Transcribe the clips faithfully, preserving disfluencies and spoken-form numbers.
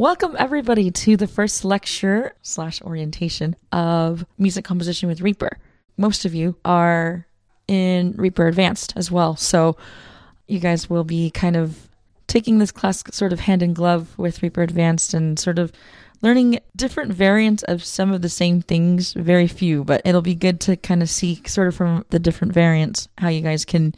Welcome everybody to the first lecture slash orientation of music composition with Reaper. Most of you are in Reaper Advanced as well, so you guys will be kind of taking this class sort of hand in glove with Reaper Advanced and sort of learning different variants of some of the same things, very few, but it'll be good to kind of see sort of from the different variants how you guys can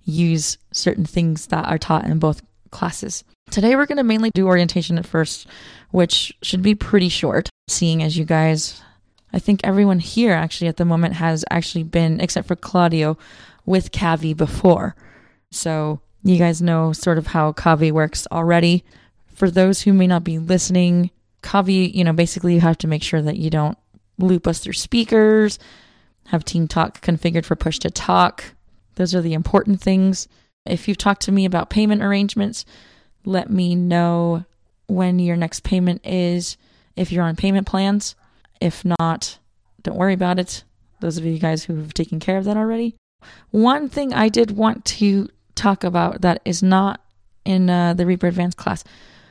use certain things that are taught in both classes. Today we're going to mainly do orientation at first, which should be pretty short, seeing as you guys, I think everyone here actually at the moment has actually been, except for Claudio, with Kavi before. So you guys know sort of how Kavi works already. For those who may not be listening, Kavi, you know, basically you have to make sure that you don't loop us through speakers, have Team Talk configured for push to talk. Those are the important things. If you've talked to me about payment arrangements, let me know when your next payment is, if you're on payment plans. If not, don't worry about it. Those of you guys who have taken care of that already. One thing I did want to talk about that is not in uh, the Reaper Advanced class.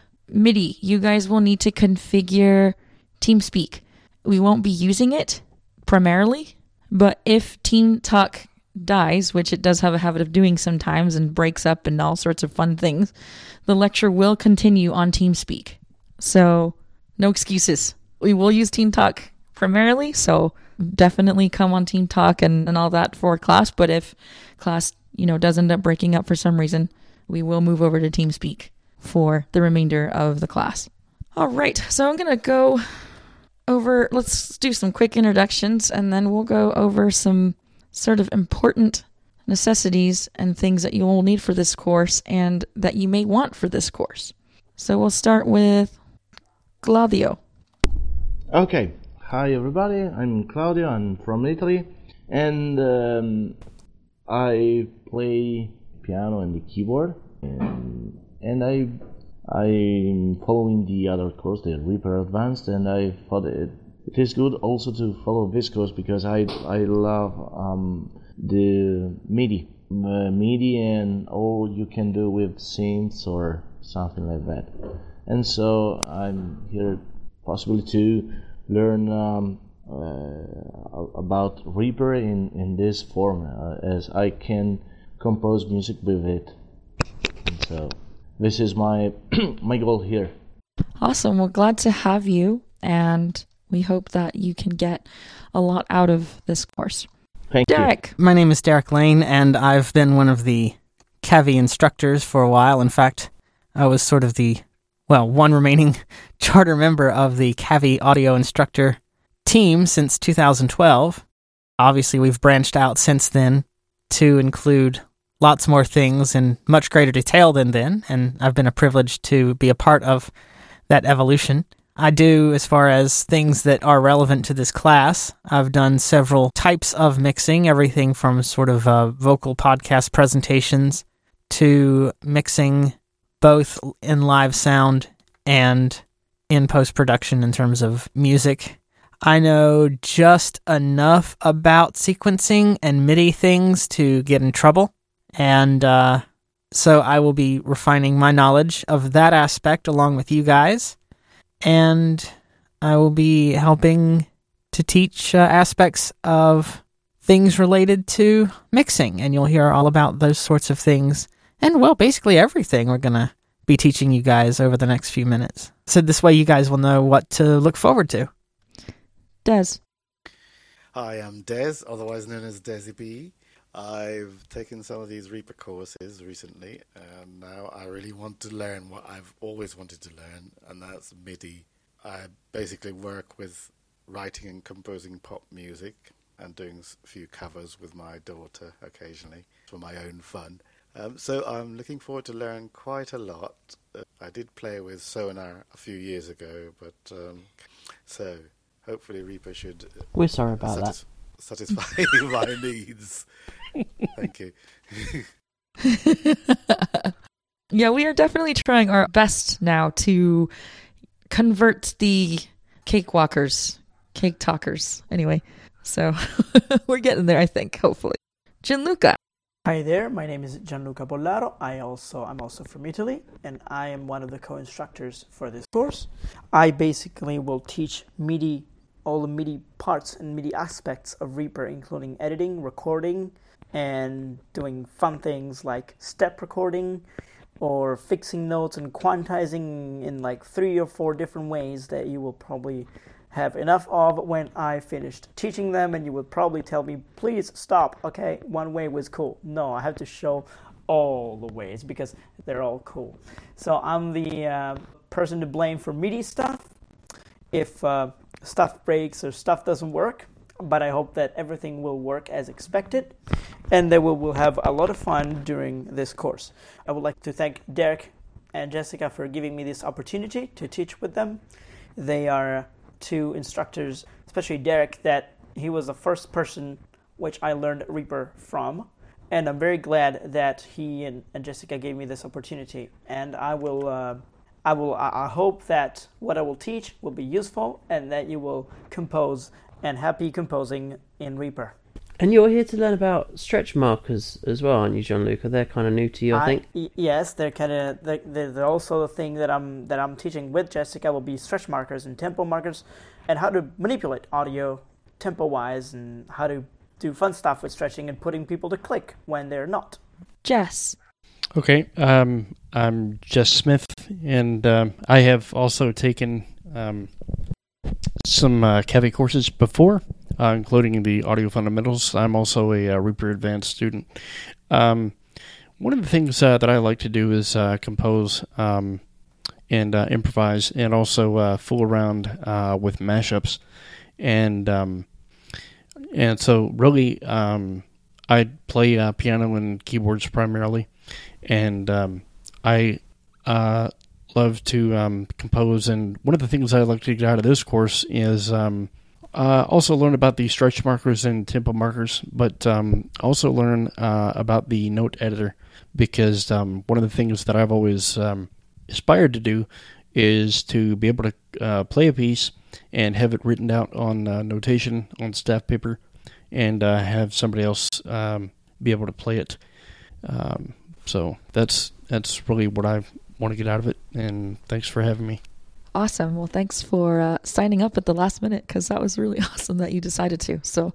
MIDI. You guys will need to configure TeamSpeak. We won't be using it primarily, but if Team Talk dies, which it does have a habit of doing sometimes and breaks up and all sorts of fun things, the lecture will continue on TeamSpeak. So no excuses. We will use Team Talk primarily, so definitely come on Team Talk and, and all that for class, but if class, you know, does end up breaking up for some reason, we will move over to TeamSpeak for the remainder of the class. All right, so I'm going to go over, let's do some quick introductions, and then we'll go over some sort of important necessities and things that you will need for this course and that you may want for this course. So we'll start with Claudio. Okay, hi everybody, I'm Claudio, I'm from Italy, and um, I play piano and the keyboard, and, and I, I'm following the other course, the Reaper Advanced, and I thought it It is good also to follow this course because I I love um, the MIDI, uh, MIDI and all you can do with synths or something like that. And so I'm here possibly to learn um, uh, about Reaper in, in this form uh, as I can compose music with it. And so this is my my goal here. Awesome. Well, glad to have you, and we hope that you can get a lot out of this course. Thank Derek. you. My name is Derek Lane, and I've been one of the Kavi instructors for a while. In fact, I was sort of the, well, one remaining charter member of the Kavi audio instructor team since two thousand twelve. Obviously, we've branched out since then to include lots more things in much greater detail than then, and I've been a privilege to be a part of that evolution. I do, as far as things that are relevant to this class, I've done several types of mixing, everything from sort of uh, vocal podcast presentations to mixing both in live sound and in post-production in terms of music. I know just enough about sequencing and MIDI things to get in trouble, and uh, so I will be refining my knowledge of that aspect along with you guys. And I will be helping to teach uh, aspects of things related to mixing, and you'll hear all about those sorts of things, and, well, basically everything we're going to be teaching you guys over the next few minutes. So this way you guys will know what to look forward to. Des. Hi, I'm Des, otherwise known as Desi B. I've taken some of these Reaper courses recently, and now I really want to learn what I've always wanted to learn, and that's MIDI. I basically work with writing and composing pop music and doing a few covers with my daughter occasionally for my own fun. Um, so I'm looking forward to learn quite a lot. Uh, I did play with Sonar a few years ago, but um, so hopefully Reaper should uh, We're sorry about satis- that. satisfy my needs. Thank you. Yeah, we are definitely trying our best now to convert the cakewalkers, cake talkers, anyway. So we're getting there, I think, hopefully. Gianluca. Hi there, my name is Gianluca Bollaro. I also I'm also from Italy, and I am one of the co-instructors for this course. I basically will teach MIDI, all the MIDI parts and MIDI aspects of Reaper, including editing, recording, and doing fun things like step recording, or fixing notes and quantizing in like three or four different ways that you will probably have enough of when I finished teaching them, and you would probably tell me, please stop, okay, one way was cool. No, I have to show all the ways because they're all cool. So I'm the uh, person to blame for MIDI stuff if uh, stuff breaks or stuff doesn't work, but I hope that everything will work as expected and that we will have a lot of fun during this course. I would like to thank Derek and Jessica for giving me this opportunity to teach with them. They are two instructors, especially Derek, that he was the first person which I learned Reaper from, and I'm very glad that he and, and Jessica gave me this opportunity. And I will, uh, I will, I hope that what I will teach will be useful, and that you will compose and happy composing in Reaper. And you're here to learn about stretch markers as well, aren't you, Gianluca? They're kind of new to you, I, I think. Y- yes, they're kind of. They're, they're also the thing that I'm that I'm teaching with Jessica will be stretch markers and tempo markers, and how to manipulate audio tempo-wise, and how to do fun stuff with stretching and putting people to click when they're not. Jess. Okay, um, I'm Jess Smith, and um, I have also taken um, some uh, Kavy courses before. Uh, including the audio fundamentals. I'm also a uh, Reaper Advanced student. Um, one of the things uh, that I like to do is uh, compose um, and uh, improvise, and also uh, fool around uh, with mashups. And um, and so really, um, I play uh, piano and keyboards primarily, and um, I uh, love to um, compose. And one of the things I like to get out of this course is Um, Uh, also learn about the stretch markers and tempo markers, but um, also learn uh, about the note editor, because um, one of the things that I've always um, aspired to do is to be able to uh, play a piece and have it written out on uh, notation on staff paper, and uh, have somebody else um, be able to play it. Um, so that's that's really what I want to get out of it, and thanks for having me. Awesome. Well, thanks for uh, signing up at the last minute, because that was really awesome that you decided to. So,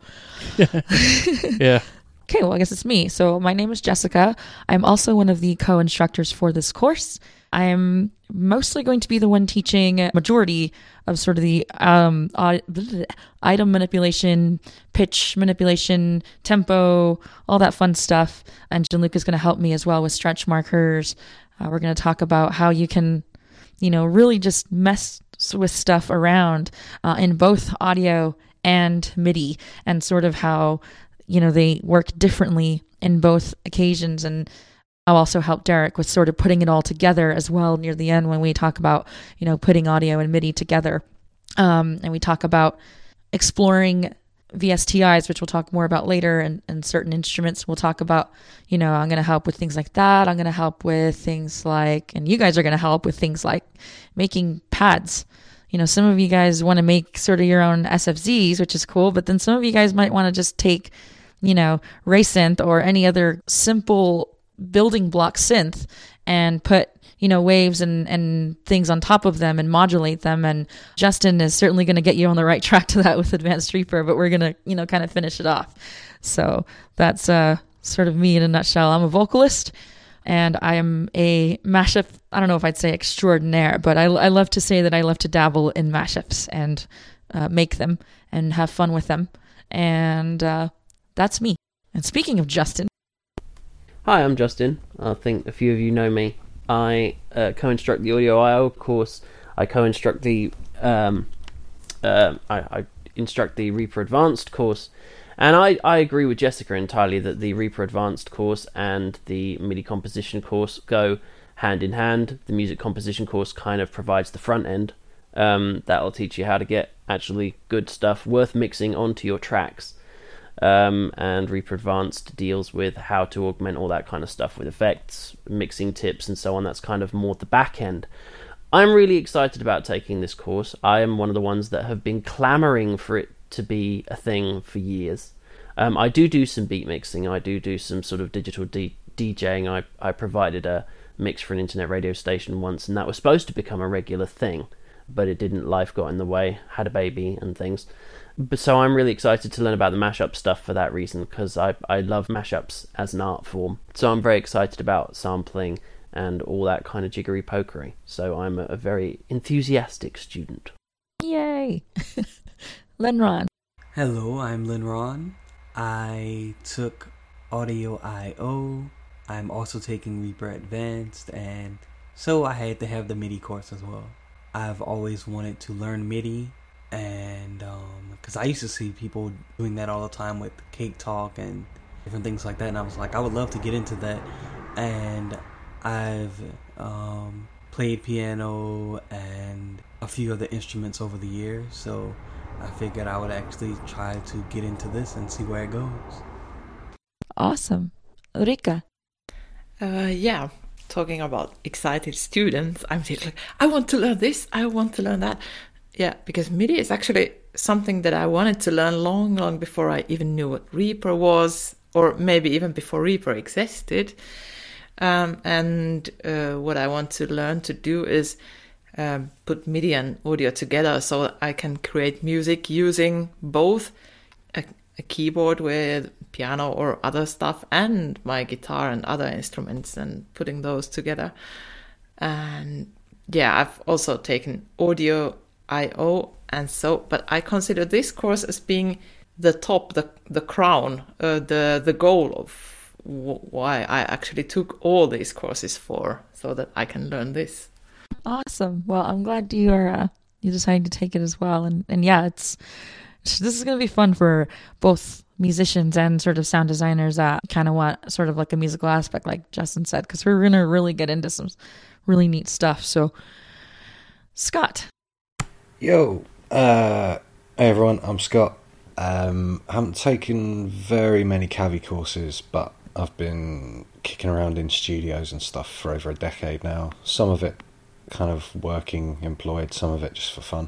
yeah. Okay, well, I guess it's me. So my name is Jessica. I'm also one of the co-instructors for this course. I'm mostly going to be the one teaching majority of sort of the um, uh, item manipulation, pitch manipulation, tempo, all that fun stuff. And Gianluca's going to help me as well with stretch markers. Uh, we're going to talk about how you can, you know, really just mess with stuff around uh, in both audio and MIDI, and sort of how, you know, they work differently in both occasions. And I'll also help Derek with sort of putting it all together as well near the end when we talk about, you know, putting audio and MIDI together. Um, and we talk about exploring V S T Is, which we'll talk more about later, and, and certain instruments. We'll talk about, you know, I'm going to help with things like that. I'm going to help with things like, and you guys are going to help with things like making pads. You know, some of you guys want to make sort of your own S F Zs, which is cool, but then some of you guys might want to just take, you know, Raysynth or any other simple building block synth and put, you know, waves and, and things on top of them and modulate them. And Justin is certainly going to get you on the right track to that with Advanced Reaper, but we're going to, you know, kind of finish it off. So that's uh, sort of me in a nutshell. I'm a vocalist, and I am a mashup, I don't know if I'd say extraordinaire, but I, I love to say that I love to dabble in mashups and uh, make them and have fun with them. And uh, that's me. And speaking of Justin. Hi, I'm Justin. I think a few of you know me. I uh, co-instruct the Audio I O course. I co-instruct the um, uh, I, I instruct the Reaper Advanced course, and I, I agree with Jessica entirely that the Reaper Advanced course and the MIDI composition course go hand in hand. The music composition course kind of provides the front end. Um, that'll teach you how to get actually good stuff worth mixing onto your tracks. Um, and Reaper Advanced deals with how to augment all that kind of stuff with effects, mixing tips, and so on. That's kind of more the back end. I'm really excited about taking this course. I am one of the ones that have been clamoring for it to be a thing for years. Um, I do do some beat mixing. I do do some sort of digital D- DJing. I, I provided a mix for an internet radio station once, and that was supposed to become a regular thing, but it didn't. Life got in the way, had a baby and things. But so I'm really excited to learn about the mashup stuff for that reason, because I, I love mashups as an art form. So I'm very excited about sampling and all that kind of jiggery pokery. So I'm a, a very enthusiastic student. Yay! Lenron. Hello, I'm Lenron. I took Audio I O. I'm also taking Reaper Advanced, and so I had to have the MIDI course as well. I've always wanted to learn MIDI, and um, because I used to see people doing that all the time with Cake Talk and different things like that, and I was like, I would love to get into that. And I've um, played piano and a few other instruments over the years, so I figured I would actually try to get into this and see where it goes. Awesome. Ulrika. Uh, yeah, talking about excited students, I'm thinking, I want to learn this, I want to learn that. Yeah, because MIDI is actually something that I wanted to learn long, long before I even knew what Reaper was, or maybe even before Reaper existed. Um, and uh, what I want to learn to do is um, put MIDI and audio together so I can create music using both a, a keyboard with piano or other stuff and my guitar and other instruments and putting those together. And yeah, I've also taken Audio I O, and so, but I consider this course as being the top, the the crown, uh, the the goal of w- why I actually took all these courses for, so that I can learn this. Awesome. Well, I'm glad you are uh, you decided to take it as well, and and yeah, it's this is going to be fun for both musicians and sort of sound designers that kind of want sort of like a musical aspect, like Justin said, because we're going to really get into some really neat stuff. So, Scott. Yo, uh, hey everyone, I'm Scott. Um, I haven't taken very many Cavi courses, but I've been kicking around in studios and stuff for over a decade now. Some of it kind of working, employed, some of it just for fun.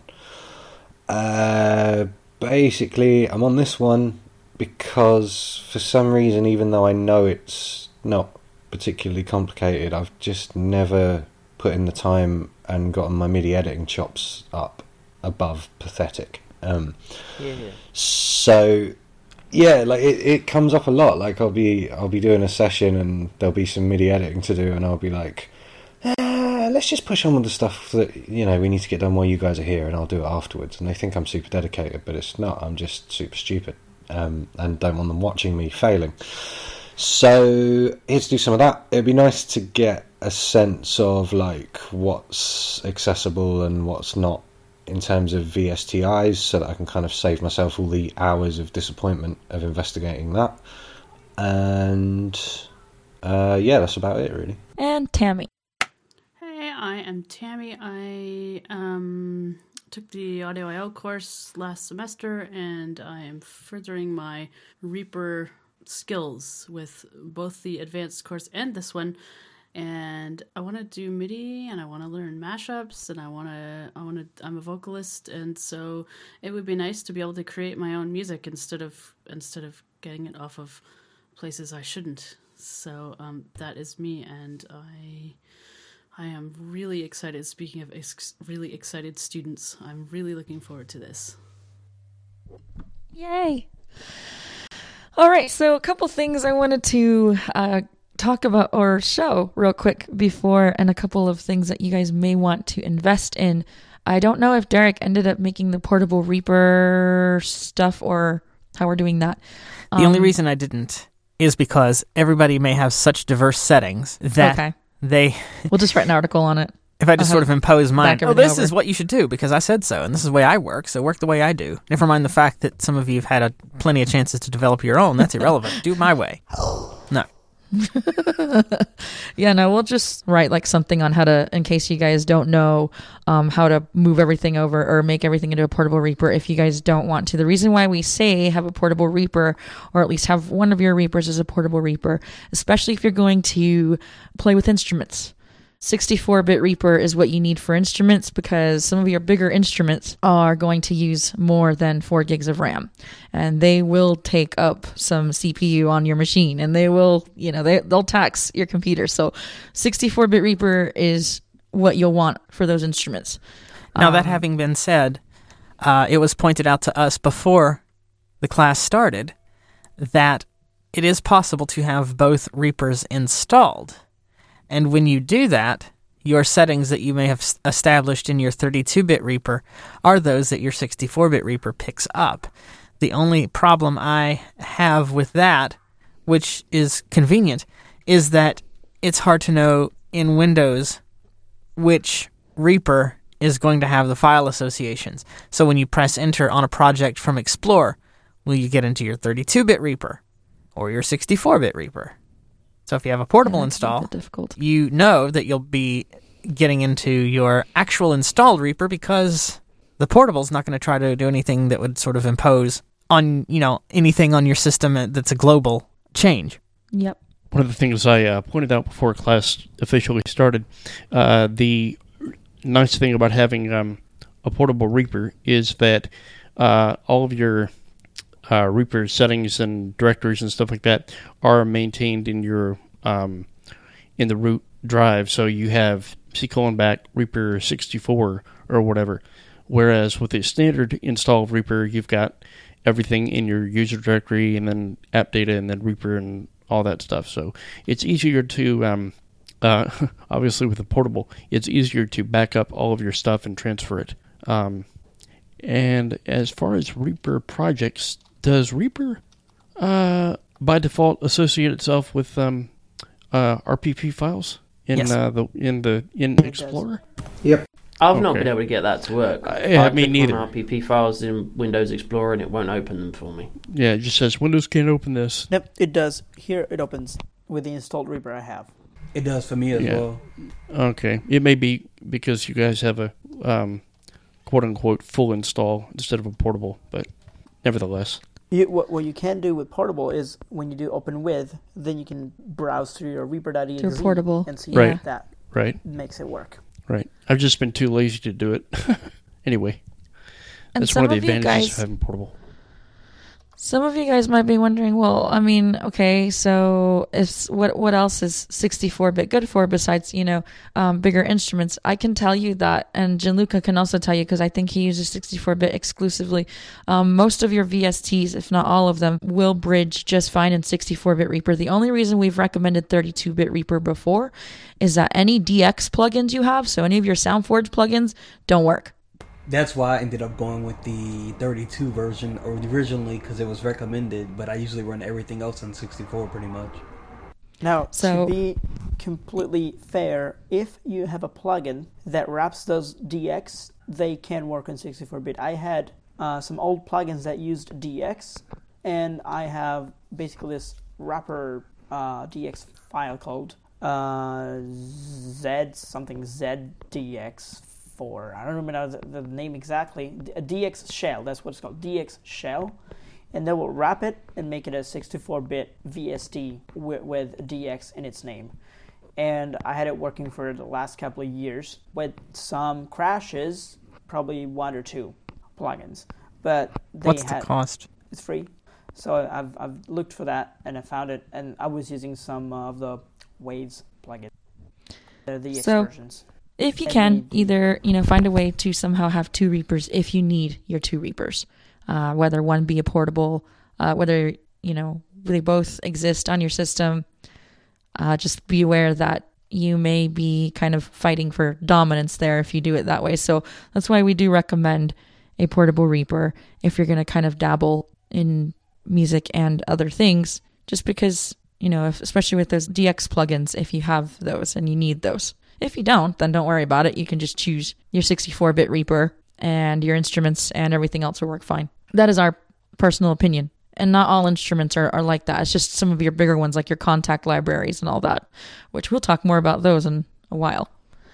Uh, basically, I'm on this one because for some reason, even though I know it's not particularly complicated, I've just never put in the time and gotten my MIDI editing chops up above pathetic. Um, Yeah. so yeah, like it, it comes up a lot. Like I'll be I'll be doing a session and there'll be some MIDI editing to do, and I'll be like, ah, let's just push on with the stuff that you know we need to get done while you guys are here, and I'll do it afterwards. And they think I'm super dedicated, but it's not. I'm just super stupid, um, and don't want them watching me failing. So here to do some of that. It'd be nice to get a sense of like what's accessible and what's not in terms of V S T Is, so that I can kind of save myself all the hours of disappointment of investigating that. And uh, yeah, that's about it really. And Tammy. Hey, I am Tammy. I um, took the Audio I O course last semester, and I am furthering my Reaper skills with both the advanced course and this one. And I want to do MIDI, and I want to learn mashups, and I want to, I want to, I'm a vocalist, and so it would be nice to be able to create my own music instead of, instead of getting it off of places I shouldn't. So um, that is me, and I, I am really excited. Speaking of ex- really excited students, I'm really looking forward to this. Yay. All right, so a couple things I wanted to uh, talk about or show real quick before, and a couple of things that you guys may want to invest in. I don't know if Derek ended up making the portable Reaper stuff or how we're doing that. The Um, only reason I didn't is because everybody may have such diverse settings that Okay. they... We'll just write an article on it. If I just I'll sort of impose mine, back oh, everything this over. is what you should do because I said so, and this is the way I work, so work the way I do. Never mind the fact that some of you have had a, plenty of chances to develop your own. That's irrelevant. Do it my way. No. Yeah, no, we'll just write like something on how to, in case you guys don't know um, how to move everything over or make everything into a portable Reaper if you guys don't want to. The reason why we say have a portable Reaper, or at least have one of your Reapers as a portable Reaper, especially if you're going to play with instruments. sixty-four bit Reaper is what you need for instruments, because some of your bigger instruments are going to use more than four gigs of RAM, and they will take up some C P U on your machine, and they will, you know, they, they'll tax your computer. So sixty-four bit Reaper is what you'll want for those instruments. Now, Um, that having been said, uh, it was pointed out to us before the class started that it is possible to have both Reapers installed. And when you do that, your settings that you may have s- established in your thirty-two bit Reaper are those that your sixty-four bit Reaper picks up. The only problem I have with that, which is convenient, is that it's hard to know in Windows which Reaper is going to have the file associations. So when you press enter on a project from Explorer, will you get into your thirty-two bit Reaper or your sixty-four bit Reaper? So if you have a portable Yeah, that's a install, bit difficult. you know that you'll be getting into your actual installed Reaper, because the portable's not going to try to do anything that would sort of impose on, you know, anything on your system that's a global change. Yep. One of the things I uh, pointed out before class officially started, uh, the nice thing about having um, a portable Reaper is that uh, all of your uh, Reaper settings and directories and stuff like that are maintained in your um, in the root drive. So you have C colon back Reaper sixty-four or whatever. Whereas with a standard install of Reaper, you've got everything in your user directory and then app data and then Reaper and all that stuff. So it's easier to, um, uh, obviously with a portable, it's easier to back up all of your stuff and transfer it. Um, and as far as Reaper projects, does Reaper uh, by default associate itself with um, uh, R P P files in Yes. uh, the in the in It Explorer? Yep. I've not Okay. been able to get that to work. Uh, yeah, I me click neither. on R P P files in Windows Explorer and it won't open them for me. Yeah, it just says Windows can't open this. Yep, it does. Here it opens with the installed Reaper I have. It does for me as Yeah. well. Okay, it may be because you guys have a um, quote unquote full install instead of a portable, but nevertheless. You, what, what you can do with portable is when you do open with, then you can browse through your Reaper.exe Through portable. and see Right. if that Right, makes it work. right. I've just been too lazy to do it. Anyway, And that's some one of the of you advantages guys, of having portable. some of you guys might be wondering, well, I mean, okay, so if what what else is sixty-four bit good for besides, you know, um, bigger instruments? I can tell you that, and Gianluca can also tell you, because I think he uses sixty-four bit exclusively. Um, most of your V S Ts, if not all of them, will bridge just fine in sixty-four bit Reaper. The only reason we've recommended thirty-two bit Reaper before is that any D X plugins you have, so any of your SoundForge plugins, don't work. That's why I ended up going with the thirty-two version originally, because it was recommended, but I usually run everything else on sixty-four pretty much. Now, So- to be completely fair, if you have a plugin that wraps those D X, they can work on sixty-four bit. I had uh, some old plugins that used D X, and I have basically this wrapper uh, D X file called uh, Z something Z D X four. I don't remember the, the name exactly. A D X shell, that's what it's called, D X shell. And they will wrap it and make it a sixty-four bit V S T with, with D X in its name. And I had it working for the last couple of years with some crashes, probably one or two plugins. But they What's had, the cost? It's free. So I've I've looked for that and I found it, and I was using some of the Waves plugins. They're the X So- versions. If you And can, the- either, you know, find a way to somehow have two Reapers if you need your two Reapers. Uh, whether one be a portable, uh, whether, you know, they both exist on your system. Uh, just be aware that you may be kind of fighting for dominance there if you do it that way. So that's why we do recommend a portable Reaper if you're going to kind of dabble in music and other things, just because, you know, if, especially with those D X plugins, if you have those and you need those. If you don't, then don't worry about it. You can just choose your sixty-four bit Reaper and your instruments and everything else will work fine. That is our personal opinion. And not all instruments are, are like that. It's just some of your bigger ones, like your contact libraries and all that, which we'll talk more about those in a while.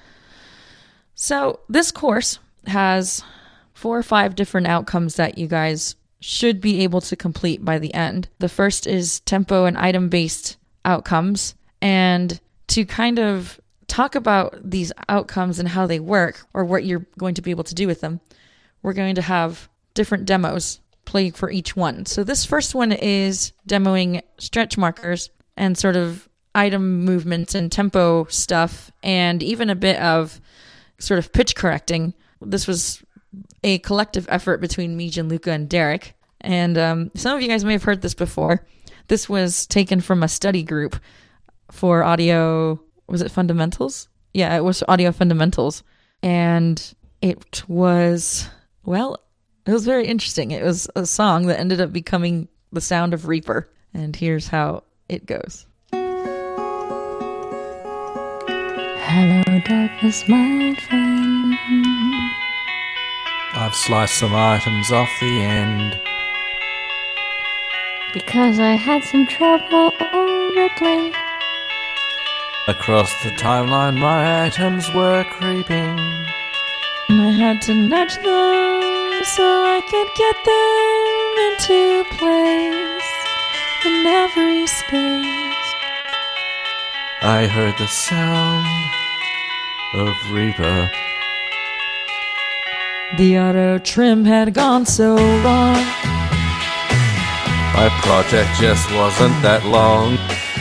So this course has four or five different outcomes that you guys should be able to complete by the end. The first is tempo and item-based outcomes. And to kind of talk about these outcomes and how they work, or what you're going to be able to do with them, we're going to have different demos play for each one. So this first one is demoing stretch markers and sort of item movements and tempo stuff, and even a bit of sort of pitch correcting. This was a collective effort between me, Gianluca, and Derek. And um, some of you guys may have heard this before. This was taken from a study group for audio, was it fundamentals? Yeah, it was audio fundamentals. And it was, well, it was very interesting. It was a song that ended up becoming the sound of Reaper. And here's how it goes. Hello, darkness, my old friend. I've sliced some items off the end. Because I had some trouble rippling. Across the timeline, my items were creeping. And I had to nudge them so I could get them into place in every space. I heard the sound of Reaper. The auto trim had gone so wrong. My project just wasn't that long.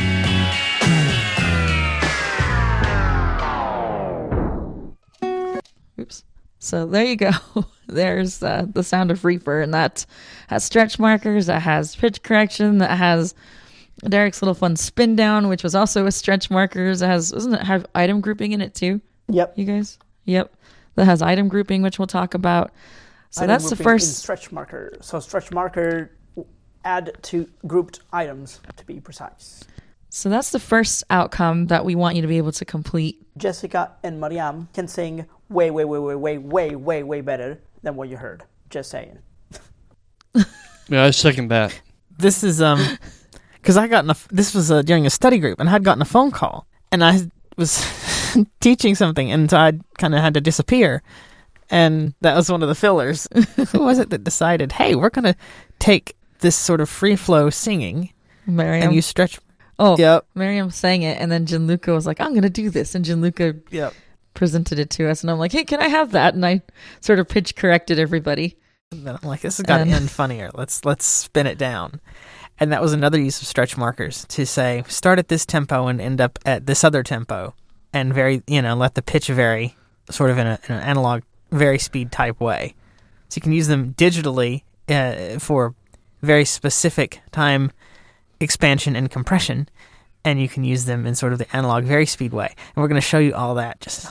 Oops. So there you go. There's uh, the sound of Reaper, and that has stretch markers, that has pitch correction, that has Derek's little fun spin down, which was also with stretch markers. It has, doesn't it have item grouping in it too? Yep. You guys? Yep. That has item grouping, which we'll talk about. So Item that's the grouping in first stretch marker. So stretch marker add to grouped items, to be precise. So that's the first outcome that we want you to be able to complete. Jessica and Mariam can sing way, way, way, way, way, way, way, way better than what you heard. Just saying. Yeah, I second that. This is um, because I got in a, this was uh, during a study group, and I had gotten a phone call, and I was teaching something, and so I kind of had to disappear, and that was one of the fillers. Who was it that decided, hey, we're gonna take this sort of free flow singing, Miriam. and you stretch. Oh, yep. Miriam sang it, and then Gianluca was like, I'm going to do this. And Gianluca yep. presented it to us, and I'm like, hey, can I have that? And I sort of pitch corrected everybody. And then I'm like, this has got to end funnier. Let's let's spin it down. And that was another use of stretch markers to say, start at this tempo and end up at this other tempo, and vary, you know, let the pitch vary sort of in, a, in an analog vary speed type way. So you can use them digitally uh, for very specific time expansion and compression, and you can use them in sort of the analog vary speed way. And we're going to show you all that just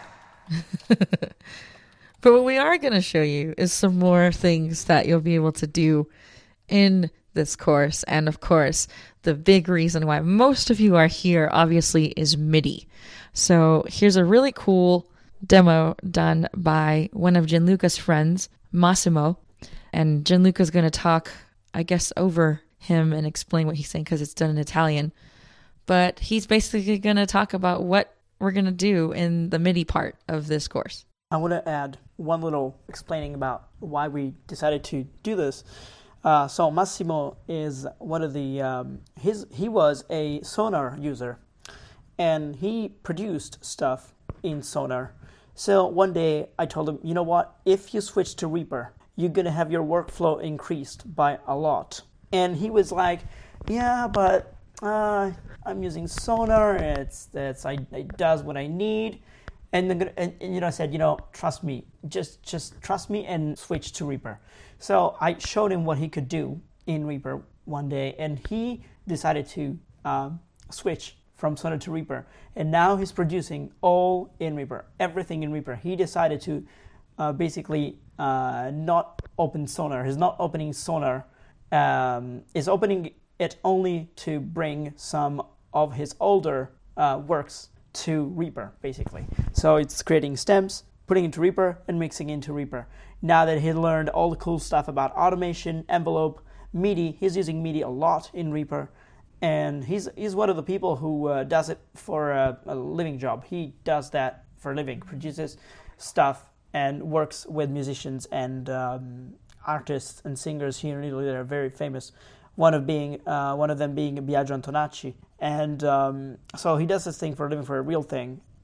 But what we are going to show you is some more things that you'll be able to do in this course. And of course, the big reason why most of you are here, obviously, is MIDI. So here's a really cool demo done by one of Gianluca's friends, Massimo. And Gianluca's going to talk, I guess, over him and explain what he's saying because it's done in Italian. But he's basically going to talk about what we're going to do in the MIDI part of this course. I want to add one little explaining about why we decided to do this. Uh, so Massimo is one of the, um, his he was a Sonar user, and he produced stuff in Sonar. So one day I told him, you know what, if you switch to Reaper, you're going to have your workflow increased by a lot. And he was like, yeah, but uh, I'm using Sonar, it's, it's, I, it does what I need. And, then, and, and you know, I said, you know, trust me, just just trust me and switch to Reaper. So I showed him what he could do in Reaper one day, and he decided to um, switch from Sonar to Reaper. And now he's producing all in Reaper, everything in Reaper. He decided to uh, basically uh, not open Sonar. He's not opening Sonar. Um, is opening it only to bring some of his older uh, works to Reaper, basically. So it's creating stems, putting into Reaper, and mixing into Reaper. Now that he learned all the cool stuff about automation, envelope, MIDI, he's using MIDI a lot in Reaper, and he's he's one of the people who uh, does it for a, a living job. He does that for a living, produces stuff and works with musicians and um, artists and singers here in Italy that are very famous. One of being uh, one of them being Biagio Antonacci, and um, so he does this thing for a living, for a real thing.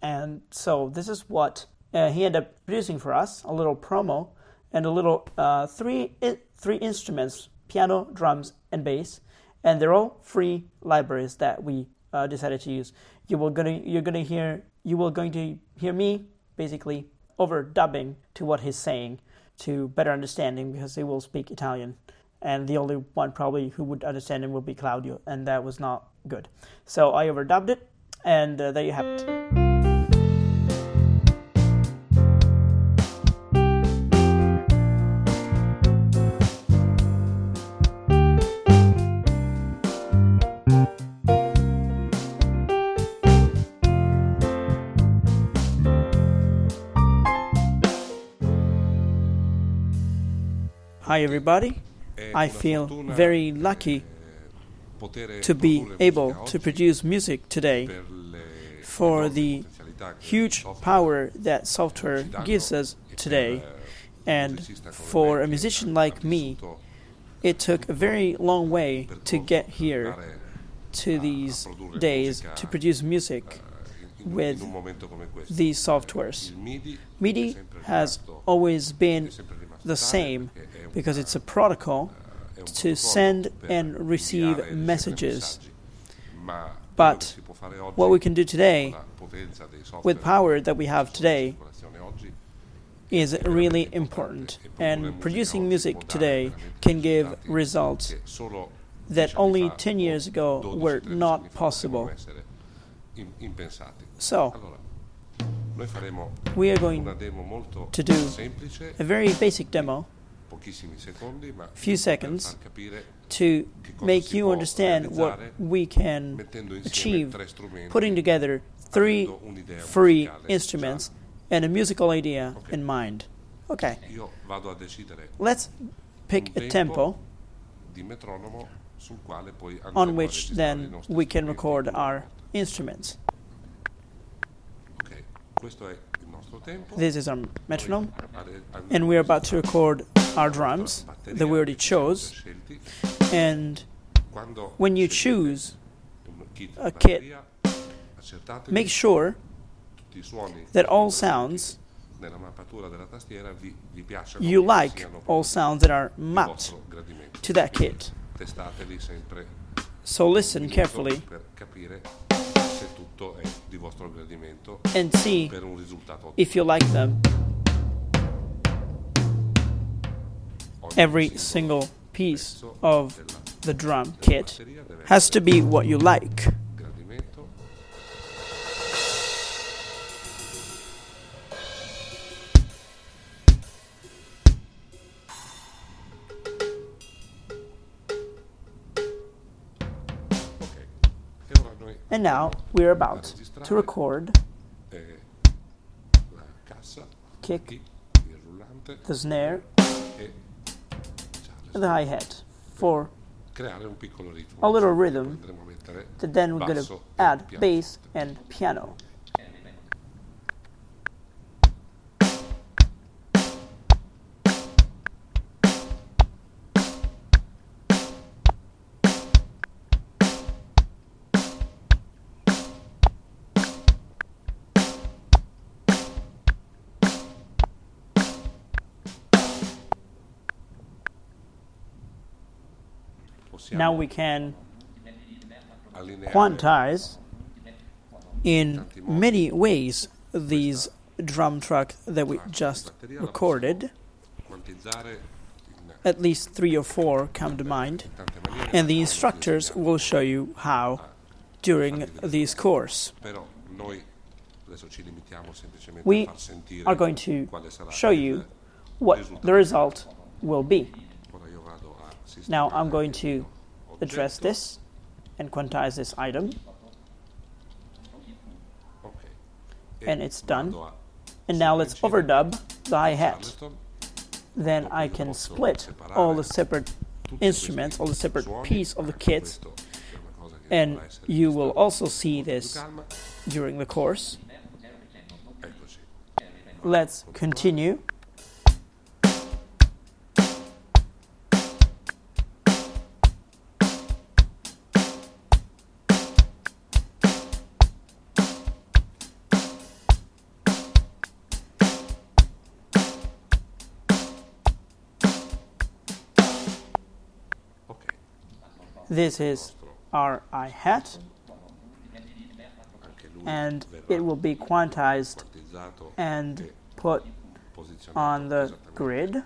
And so this is what uh, he ended up producing for us, a little promo and a little uh, three I- three instruments, piano, drums, and bass. And they're all free libraries that we uh, decided to use. You will gonna you're gonna hear you will going to hear me basically overdubbing to what he's saying to better understanding, because he will speak Italian, and the only one probably who would understand him will be Claudio, and that was not good. So I overdubbed it, and uh, there you have it. Hi everybody, I feel very lucky to be able to produce music today for the huge power that software gives us today. And for a musician like me, it took a very long way to get here to these days to produce music with these softwares. MIDI has always been the same because it's a protocol to send and receive messages. But what we can do today, with power that we have today, is really important. And producing music today can give results that only ten years ago were not possible. So, we are going to do a very basic demo, a few seconds, to make you understand what we can achieve putting together three free instruments and a musical idea in mind. Okay, let's pick a tempo on which then we can record our instruments. This is our metronome, and we're about to record our drums that we already chose. And when you choose a kit, make sure that all sounds you like, all sounds that are mapped to that kit. So listen carefully and see if you like them. Every single piece of the drum kit has to be what you like. And now we're about to record kick, the snare, and the hi-hat for a little rhythm that then we're going to add bass and piano. Now we can quantize in many ways these drum tracks that we just recorded. At least three or four come to mind, and the instructors will show you how during this course. We are going to show you what the result will be. Now I'm going to address this and quantize this item, and it's done. And now let's overdub the hi-hat. Then I can split all the separate instruments, all the separate piece of the kit, and you will also see this during the course. Let's continue. This is our hi-hat, and it will be quantized and put on the grid,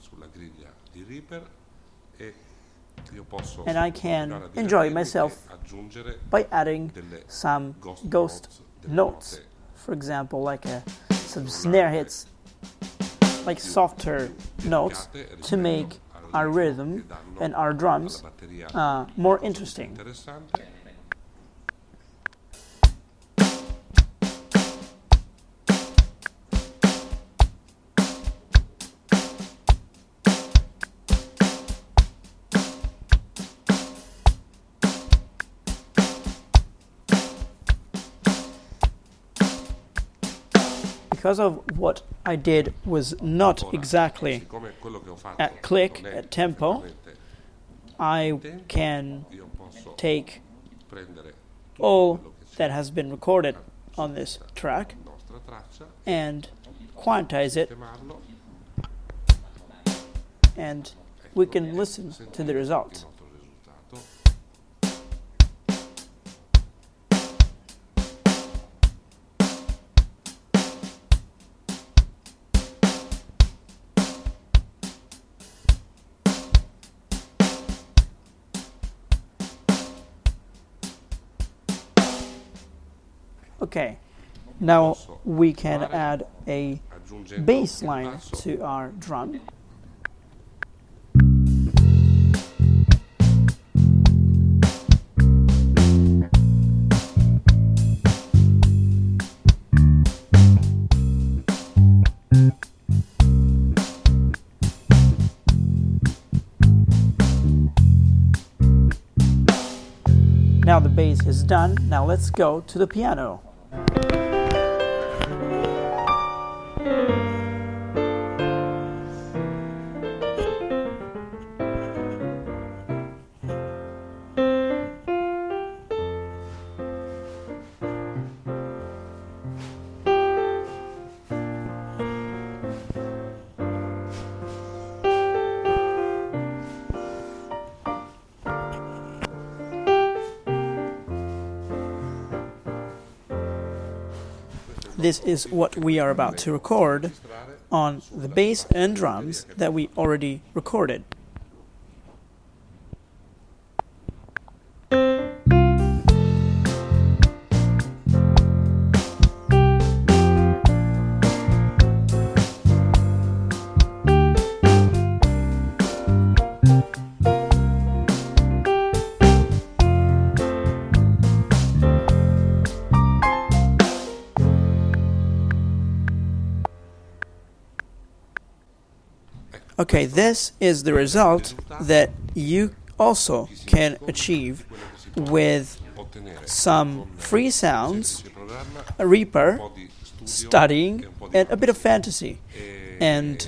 and I can enjoy myself by adding some ghost notes, for example, like a, some snare hits, like softer notes, to make our rhythm and our drums uh, more interesting. Because of what I did was not exactly at click, at tempo, I can take all that has been recorded on this track and quantize it, and we can listen to the result. Okay, now we can add a bass line to our drum. Now the bass is done. Now let's go to the piano. This is what we are about to record on the bass and drums that we already recorded. Okay, this is the result that you also can achieve with some free sounds, a Reaper, studying, and a bit of fantasy. And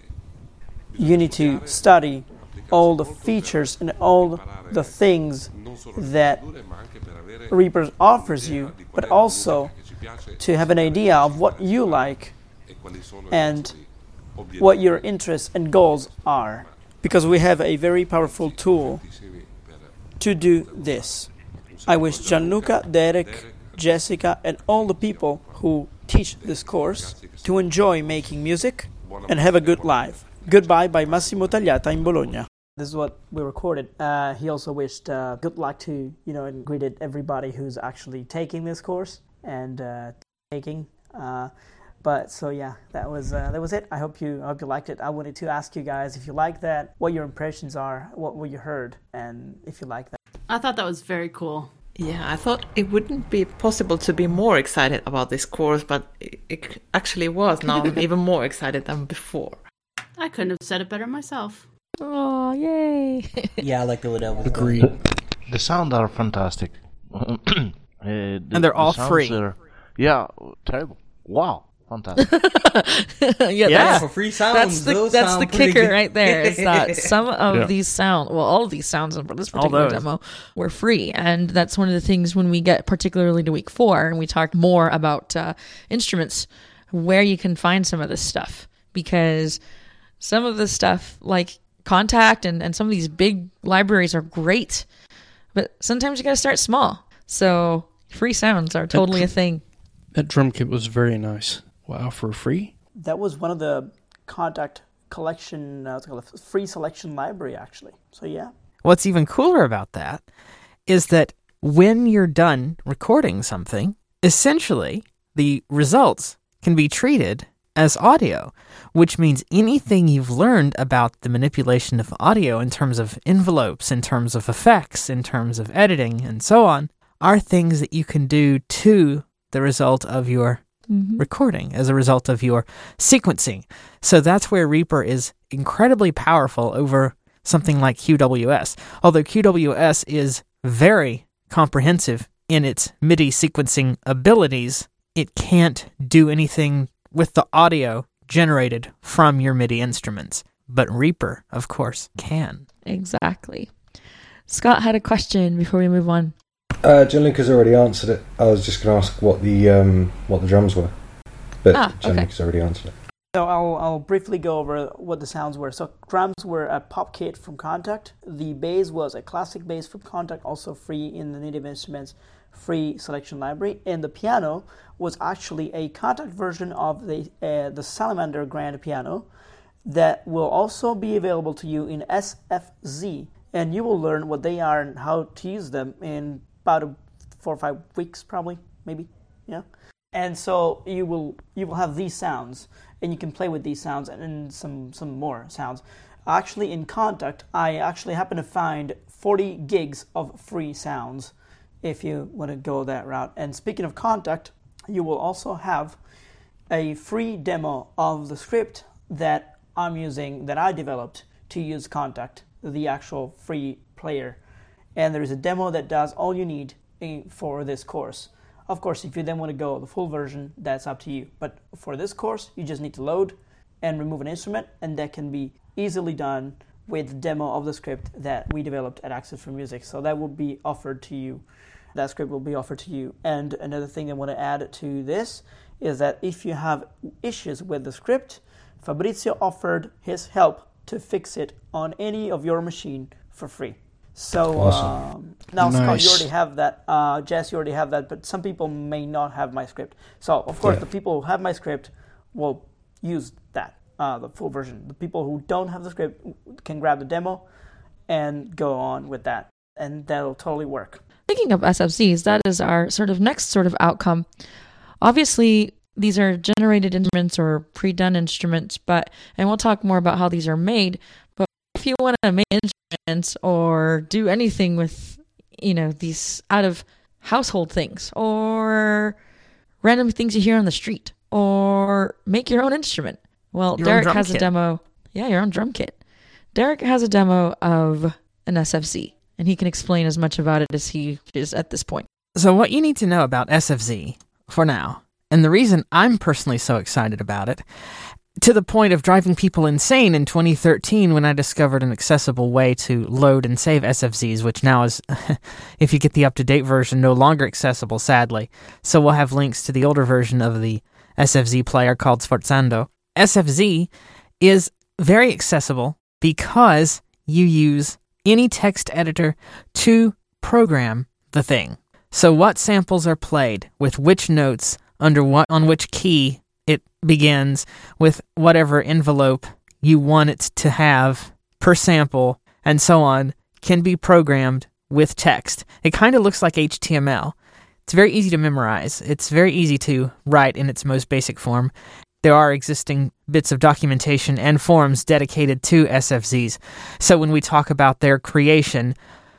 you need to study all the features and all the things that Reaper offers you, but also to have an idea of what you like and what your interests and goals are, because we have a very powerful tool to do this. I wish Gianluca, Derek, Jessica, and all the people who teach this course to enjoy making music and have a good life. Goodbye by Massimo Tagliata in Bologna. This is what we recorded. Uh, he also wished uh, good luck to, you know, and greeted everybody who's actually taking this course and uh, taking. Uh, But so yeah, that was uh, that was it. I hope you I hope you liked it. I wanted to ask you guys if you like that, what your impressions are, what what you heard, and if you like that. I thought that was very cool. Yeah, I thought it wouldn't be possible to be more excited about this course, but it, it actually was. Now I'm even more excited than before. I couldn't have said it better myself. Oh, yay! Yeah, I like the way that was. Agreed. The, the sounds are fantastic, uh, the, and they're all the free. Are, yeah, terrible. Wow. Fantastic. yeah, yeah. That's, for free sounds. That's the, those that's sound the kicker good. right there. Is that some of yeah. these sounds, well, all of these sounds in this particular demo were free, and that's one of the things when we get particularly to week four and we talk more about uh, instruments, where you can find some of this stuff, because some of this stuff like Kontakt and, and some of these big libraries are great, but sometimes you gotta start small. So free sounds are totally That- a thing. That drum kit was very nice. Wow, for free? That was one of the Kontakt collection, uh, what's it called, a free selection library, actually. So yeah. What's even cooler about that is that when you're done recording something, essentially the results can be treated as audio, which means anything you've learned about the manipulation of audio in terms of envelopes, in terms of effects, in terms of editing, and so on, are things that you can do to the result of your Mm-hmm. recording, as a result of your sequencing. So that's where Reaper is incredibly powerful over something like Q W S. Although Q W S is very comprehensive in its MIDI sequencing abilities, it can't do anything with the audio generated from your MIDI instruments. But Reaper, of course, can. Exactly. Scott had a question before we move on. Uh, Gianluca's already answered it. I was just going to ask what the um, what the drums were, but Ah, okay. Gianluca's already answered it. So I'll, I'll briefly go over what the sounds were. So drums were a pop kit from Kontakt. The bass was a classic bass from Kontakt, also free in the Native Instruments free selection library. And the piano was actually a Kontakt version of the uh, the Salamander grand piano that will also be available to you in S F Z. And you will learn what they are and how to use them in about a four or five weeks, probably, maybe, yeah. And so you will you will have these sounds, and you can play with these sounds and, and some some more sounds. Actually, in Kontakt, I actually happen to find forty gigs of free sounds, if you want to go that route. And speaking of Kontakt, you will also have a free demo of the script that I'm using, that I developed to use Kontakt, the actual free player. And there is a demo that does all you need for this course. Of course, if you then want to go the full version, that's up to you. But for this course, you just need to load and remove an instrument, and that can be easily done with the demo of the script that we developed at Access for Music. So that will be offered to you. That script will be offered to you. And another thing I want to add to this is that if you have issues with the script, Fabrizio offered his help to fix it on any of your machine for free. So Awesome. um, now, Scott, Nice. you already have that. Uh, Jess, you already have that. But some people may not have my script. So, of course, Yeah. the people who have my script will use that, uh, the full version. The people who don't have the script can grab the demo and go on with that. And that'll totally work. Speaking of S F Zs, that is our sort of next sort of outcome. Obviously, these are generated instruments or pre-done instruments, but and we'll talk more about how these are made. But if you want to make instruments or do anything with, you know, these out of household things or random things you hear on the street or make your own instrument, well, Your own Derek drum has kit. a demo. Yeah, your own drum kit. Derek has a demo of an S F Z, and he can explain as much about it as he is at this point. So what you need to know about S F Z for now, and the reason I'm personally so excited about it, to the point of driving people insane in twenty thirteen when I discovered an accessible way to load and save S F Zs, which now is, if you get the up-to-date version, no longer accessible, sadly. So we'll have links to the older version of the S F Z player called Sforzando. S F Z is very accessible because you use any text editor to program the thing. So what samples are played, with which notes, under what, on which key it begins, with whatever envelope you want it to have per sample, and so on, can be programmed with text. It kind of looks like H T M L. It's very easy to memorize. It's very easy to write in its most basic form. There are existing bits of documentation and forums dedicated to S F Zs. So when we talk about their creation,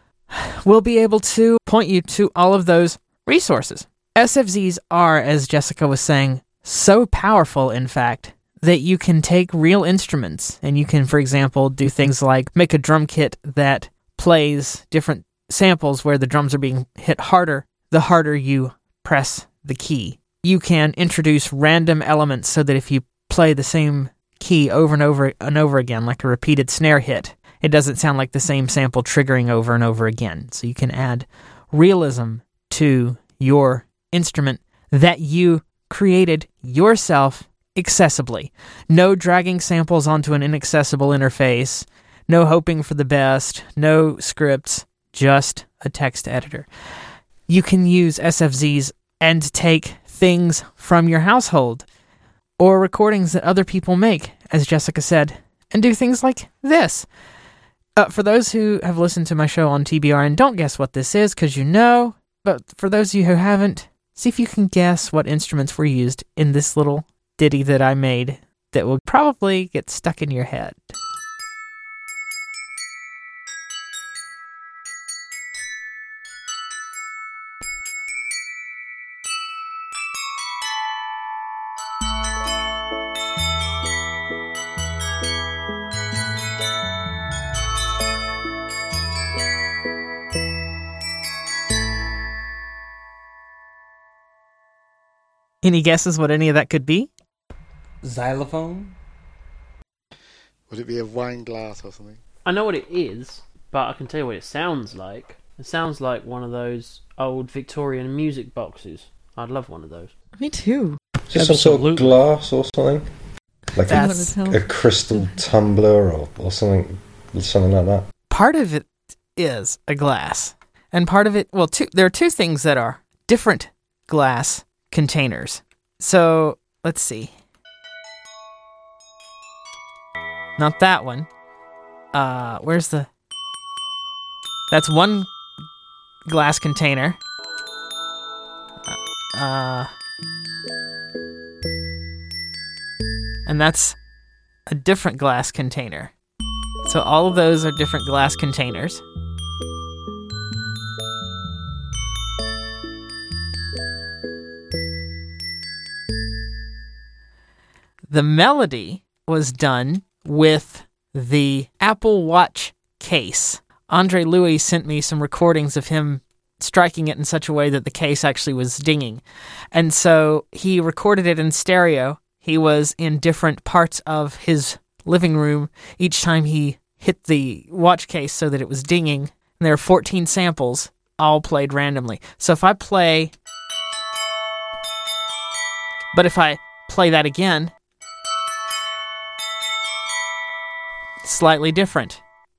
we'll be able to point you to all of those resources. S F Zs are, as Jessica was saying, so powerful, in fact, that you can take real instruments and you can, for example, do things like make a drum kit that plays different samples where the drums are being hit harder the harder you press the key. You can introduce random elements so that if you play the same key over and over and over again, like a repeated snare hit, it doesn't sound like the same sample triggering over and over again. So you can add realism to your instrument that you created yourself accessibly. No dragging samples onto an inaccessible interface, no hoping for the best, no scripts, just a text editor. You can use S F Zs and take things from your household or recordings that other people make, as Jessica said, and do things like this. Uh, for those who have listened to my show on T B R and don't guess what this is, because you know, but for those of you who haven't, see if you can guess what instruments were used in this little ditty that I made that will probably get stuck in your head. Any guesses what any of that could be? Xylophone? Would it be a wine glass or something? I know what it is, but I can tell you what it sounds like. It sounds like one of those old Victorian music boxes. I'd love one of those. Me too. Just some sort of glass or something? Like a, That's- a crystal tumbler or, or something something like that? Part of it is a glass. And part of it, well, two, there are two things that are different glass containers. So, let's see. Not that one. Uh, where's the... That's one glass container. Uh... And that's a different glass container. So all of those are different glass containers. The melody was done with the Apple Watch case. Andre Louis sent me some recordings of him striking it in such a way that the case actually was dinging. And so he recorded it in stereo. He was in different parts of his living room each time he hit the watch case so that it was dinging. And there are fourteen samples, all played randomly. So if I play... But if I play that again... Slightly different.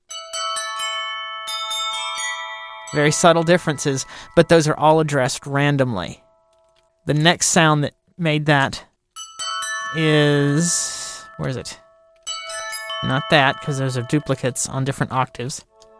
Very subtle differences, but those are all addressed randomly. The next sound that made that is... Where is it? Not that, because those are duplicates on different octaves.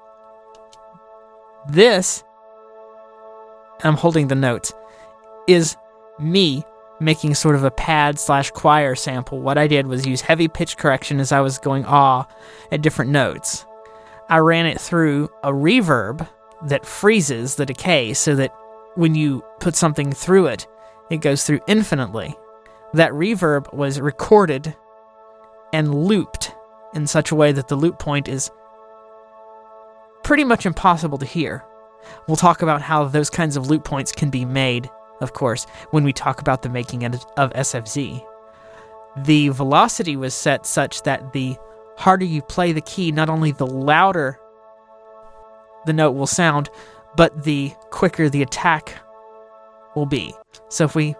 This, I'm holding the notes, is me making sort of a pad slash choir sample. What I did was use heavy pitch correction as I was going ah at different notes. I ran it through a reverb that freezes the decay so that when you put something through it, it goes through infinitely. That reverb was recorded and looped in such a way that the loop point is pretty much impossible to hear. We'll talk about how those kinds of loop points can be made, of course, when we talk about the making of S F Z. The velocity was set such that the harder you play the key, not only the louder the note will sound, but the quicker the attack will be. So if we...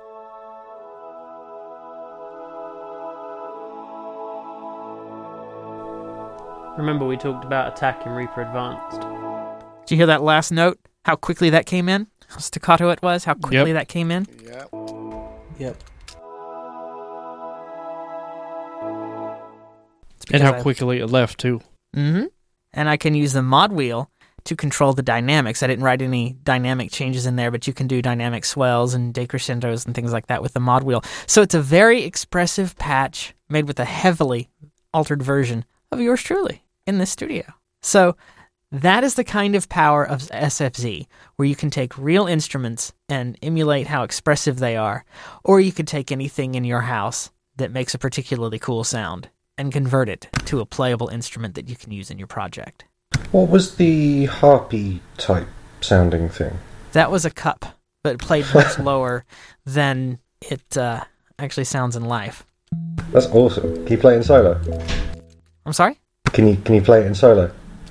Remember we talked about attack in Reaper Advanced. Did you hear that last note? How quickly that came in? How staccato it was? How quickly Yep. that came in? Yep. Yep. And how I- quickly it left, too. Mm-hmm. And I can use the mod wheel to control the dynamics. I didn't write any dynamic changes in there, but you can do dynamic swells and decrescendos and things like that with the mod wheel. So it's a very expressive patch made with a heavily altered version of yours truly in this studio. So that is the kind of power of S F Z, where you can take real instruments and emulate how expressive they are, or you could take anything in your house that makes a particularly cool sound and convert it to a playable instrument that you can use in your project. What was the harpy type sounding thing? That was a cup, but it played much lower than it uh, actually sounds in live. That's awesome. Can you play it in solo? I'm sorry? Can you can you play it in solo?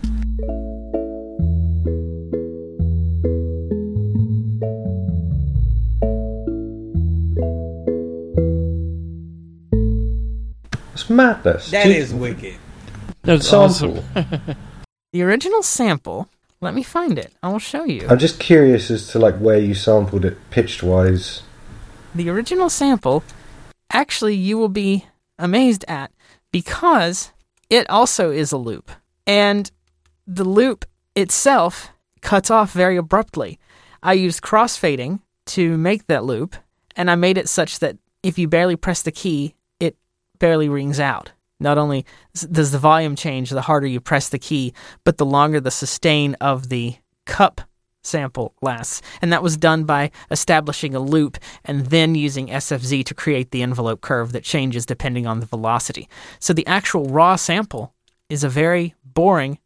It's madness. That Do you- is wicked. That's Sample. awesome. The original sample Let me find it. I will show you. I'm just curious as to like where you sampled it pitched-wise. The original sample, actually, you will be amazed at, because it also is a loop. And the loop itself cuts off very abruptly. I used crossfading to make that loop, and I made it such that if you barely press the key, it barely rings out. Not only does the volume change the harder you press the key, but the longer the sustain of the cup sample lasts. And that was done by establishing a loop and then using S F Z to create the envelope curve that changes depending on the velocity. So the actual raw sample is a very boring...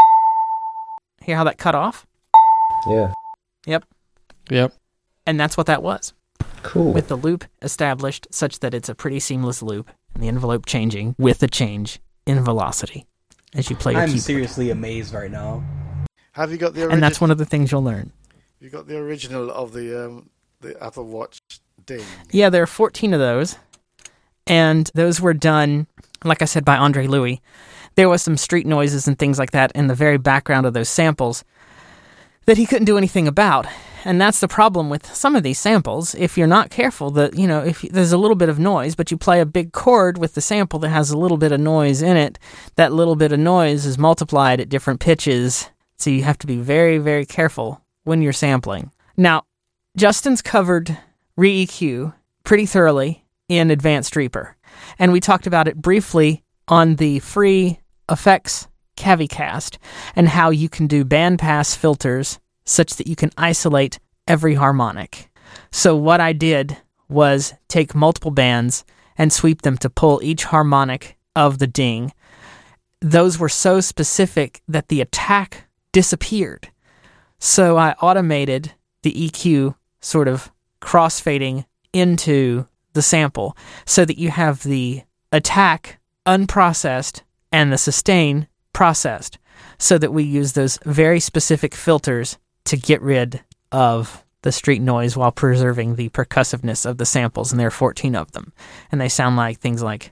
Hear how that cut off? Yeah. Yep. Yep. And that's what that was. Cool. With the loop established such that it's a pretty seamless loop, and the envelope changing with a change in velocity as you play your I'm keyboard. seriously amazed right now. Have you got the original? And that's one of the things you'll learn. You got the original of the um, the Apple Watch ding. Yeah, there are fourteen of those, and those were done, like I said, by Andre Louis. There was some street noises and things like that in the very background of those samples that he couldn't do anything about. And that's the problem with some of these samples. If you're not careful, that you know, if there's a little bit of noise, but you play a big chord with the sample that has a little bit of noise in it, that little bit of noise is multiplied at different pitches. So you have to be very, very careful when you're sampling. Now, Justin's covered Re-E Q pretty thoroughly in Advanced Reaper, and we talked about it briefly on the free effects CaviCast and how you can do bandpass filters such that you can isolate every harmonic. So what I did was take multiple bands and sweep them to pull each harmonic of the ding. Those were so specific that the attack disappeared. So I automated the E Q sort of crossfading into the sample so that you have the attack unprocessed and the sustain processed, so that we use those very specific filters to get rid of the street noise while preserving the percussiveness of the samples, and there are fourteen of them. And they sound like things like...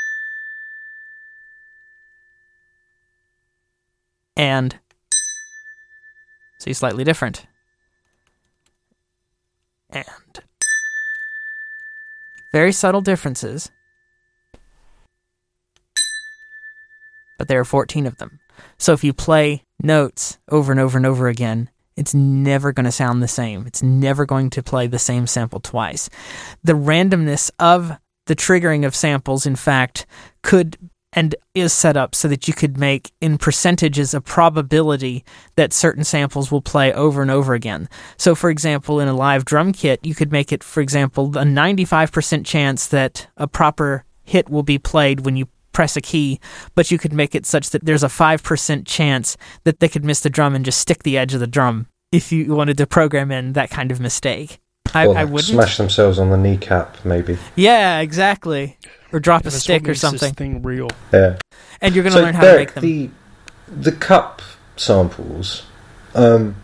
and... see, slightly different. And... very subtle differences. But there are fourteen of them. So if you play notes over and over and over again, it's never going to sound the same. It's never going to play the same sample twice. The randomness of the triggering of samples, in fact, could and is set up so that you could make in percentages a probability that certain samples will play over and over again. So, for example, in a live drum kit, you could make it, for example, a ninety-five percent chance that a proper hit will be played when you press a key, but you could make it such that there's a five percent chance that they could miss the drum and just stick the edge of the drum if you wanted to program in that kind of mistake. I, or I wouldn't. Smash themselves on the kneecap, maybe. Yeah, exactly. Or drop Yeah, a that's stick what or makes this something. thing real. Yeah. And you're going to So, learn how Derek, to make them. The, the cup samples, um,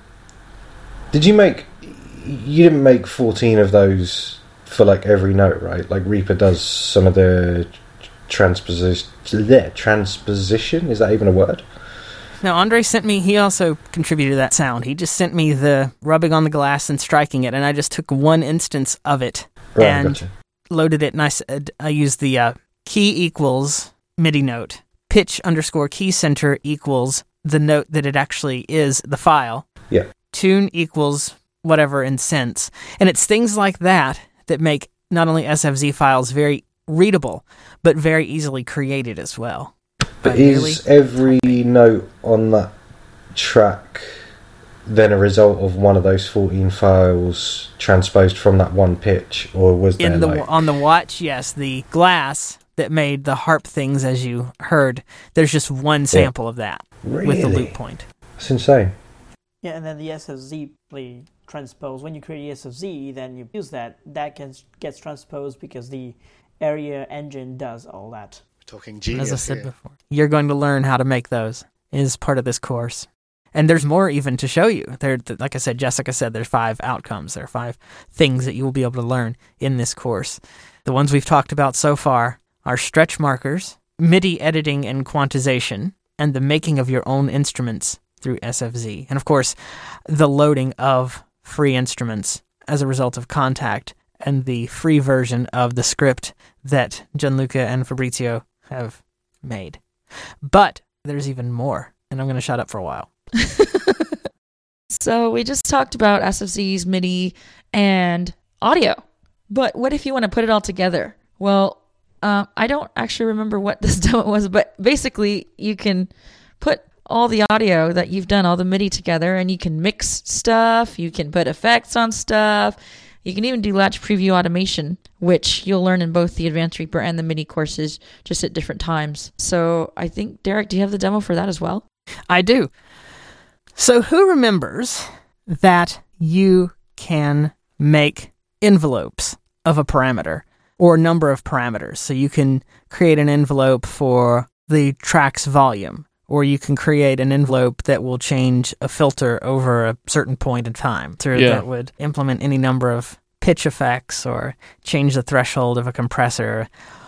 did you make... you didn't make fourteen of those for, like, every note, right? Like, Reaper does some of the transposition... there, transposition? Is that even a word? Now, Andre sent me, he also contributed that sound. He just sent me the rubbing on the glass and striking it, and I just took one instance of it Right, and gotcha. loaded it, and I said, I used the uh, key equals MIDI note, pitch underscore key center equals the note that it actually is, the file. Yeah. Tune equals whatever in cents. And it's things like that that make not only S F Z files very readable, but very easily created as well. But By is every note on that track then a result of one of those fourteen files transposed from that one pitch, or was there in the like... on the watch? Yes, the glass that made the harp things, as you heard. There's just one sample of that with the Really? loop point. That's insane. Yeah, and then the S F Z play transpose. When you create the S F Z, then you use that. That gets gets transposed because the area engine does all that. We're talking genius As I said here. before, you're going to learn how to make those is part of this course. And there's more even to show you. There, like I said, Jessica said, there's five outcomes. There are five things that you will be able to learn in this course. The ones we've talked about so far are stretch markers, MIDI editing and quantization, and the making of your own instruments through S F Z. And of course, the loading of free instruments as a result of Kontakt and the free version of the script that Gianluca and Fabrizio have made. But there's even more, and I'm going to shut up for a while. So we just talked about S F Z's MIDI and audio. But what if you want to put it all together? Well, um, I don't actually remember what this demo was, but basically you can put all the audio that you've done, all the MIDI together, and you can mix stuff, you can put effects on stuff, you can even do Latch Preview automation, which you'll learn in both the Advanced Reaper and the MIDI courses, just at different times. So I think, Derek, do you have the demo for that as well? I do. So who remembers that you can make envelopes of a parameter or number of parameters? So you can create an envelope for the track's volume, or you can create an envelope that will change a filter over a certain point in time. So Yeah. that would implement any number of pitch effects or change the threshold of a compressor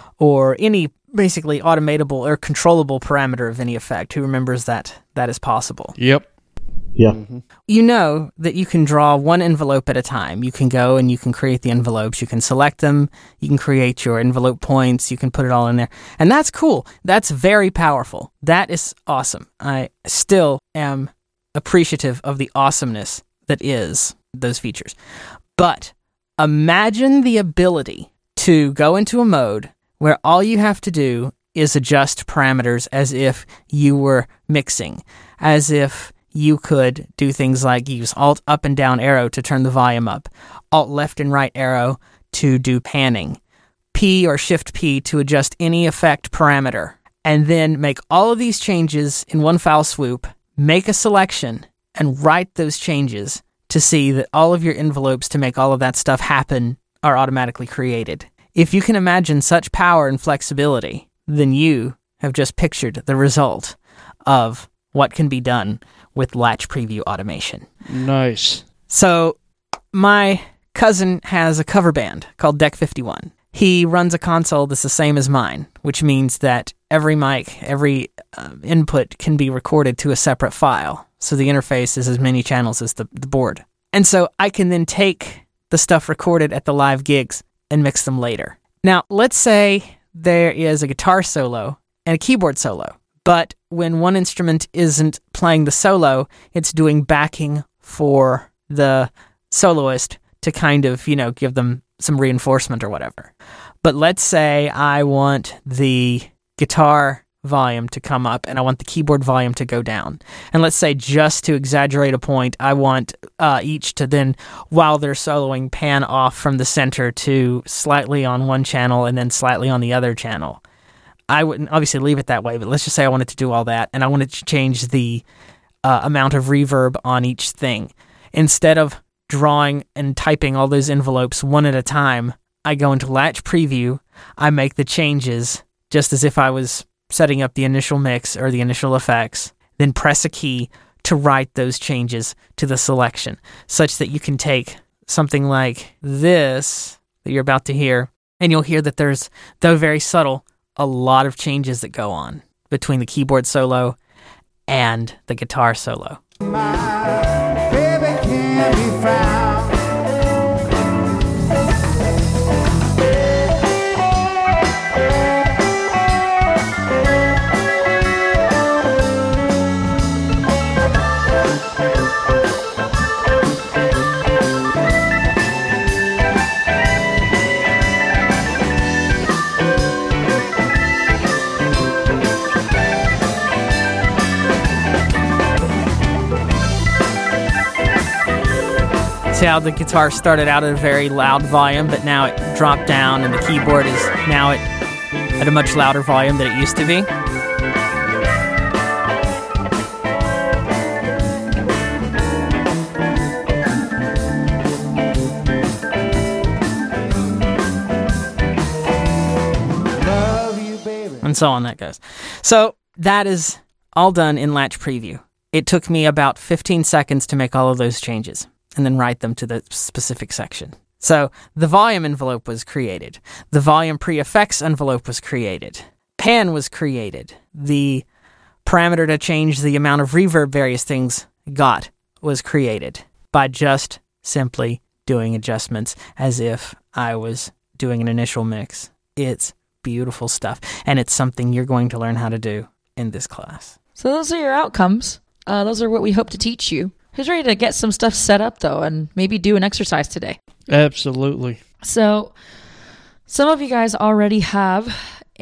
or any basically automatable or controllable parameter of any effect. Who remembers that that is possible? Yep. Yeah. You know that you can draw one envelope at a time. You can go and you can create the envelopes. You can select them. You can create your envelope points. You can put it all in there. And that's cool. That's very powerful. That is awesome. I still am appreciative of the awesomeness that is those features. But imagine the ability to go into a mode where all you have to do is adjust parameters as if you were mixing, as if you could do things like use Alt up and down arrow to turn the volume up, Alt left and right arrow to do panning, P or Shift P to adjust any effect parameter, and then make all of these changes in one foul swoop, make a selection, and write those changes to see that all of your envelopes to make all of that stuff happen are automatically created. If you can imagine such power and flexibility, then you have just pictured the result of what can be done with Latch Preview automation. Nice. So my cousin has a cover band called Deck fifty-one. He runs a console that's the same as mine, which means that every mic, every uh, input can be recorded to a separate file. So the interface is as many channels as the, the board. And so I can then take the stuff recorded at the live gigs and mix them later. Now, let's say there is a guitar solo and a keyboard solo. But when one instrument isn't playing the solo, it's doing backing for the soloist to kind of, you know, give them some reinforcement or whatever. But let's say I want the guitar volume to come up and I want the keyboard volume to go down. And let's say, just to exaggerate a point, I want uh, each to then, while they're soloing, pan off from the center to slightly on one channel and then slightly on the other channel. I wouldn't obviously leave it that way, but let's just say I wanted to do all that, and I wanted to change the uh, amount of reverb on each thing. Instead of drawing and typing all those envelopes one at a time, I go into Latch Preview, I make the changes just as if I was setting up the initial mix or the initial effects, then press a key to write those changes to the selection, such that you can take something like this that you're about to hear, and you'll hear that there's, though very subtle, a lot of changes that go on between the keyboard solo and the guitar solo. My baby can't be found. See how the guitar started out at a very loud volume, but now it dropped down, and the keyboard is now at, at a much louder volume than it used to be. Love you, baby. And so on that goes. So that is all done in Latch Preview. It took me about fifteen seconds to make all of those changes and then write them to the specific section. So the volume envelope was created. The volume pre-effects envelope was created. Pan was created. The parameter to change the amount of reverb various things got was created by just simply doing adjustments as if I was doing an initial mix. It's beautiful stuff, and it's something you're going to learn how to do in this class. So those are your outcomes. Uh, those are what we hope to teach you. Who's ready to get some stuff set up, though, and maybe do an exercise today? Absolutely. So some of you guys already have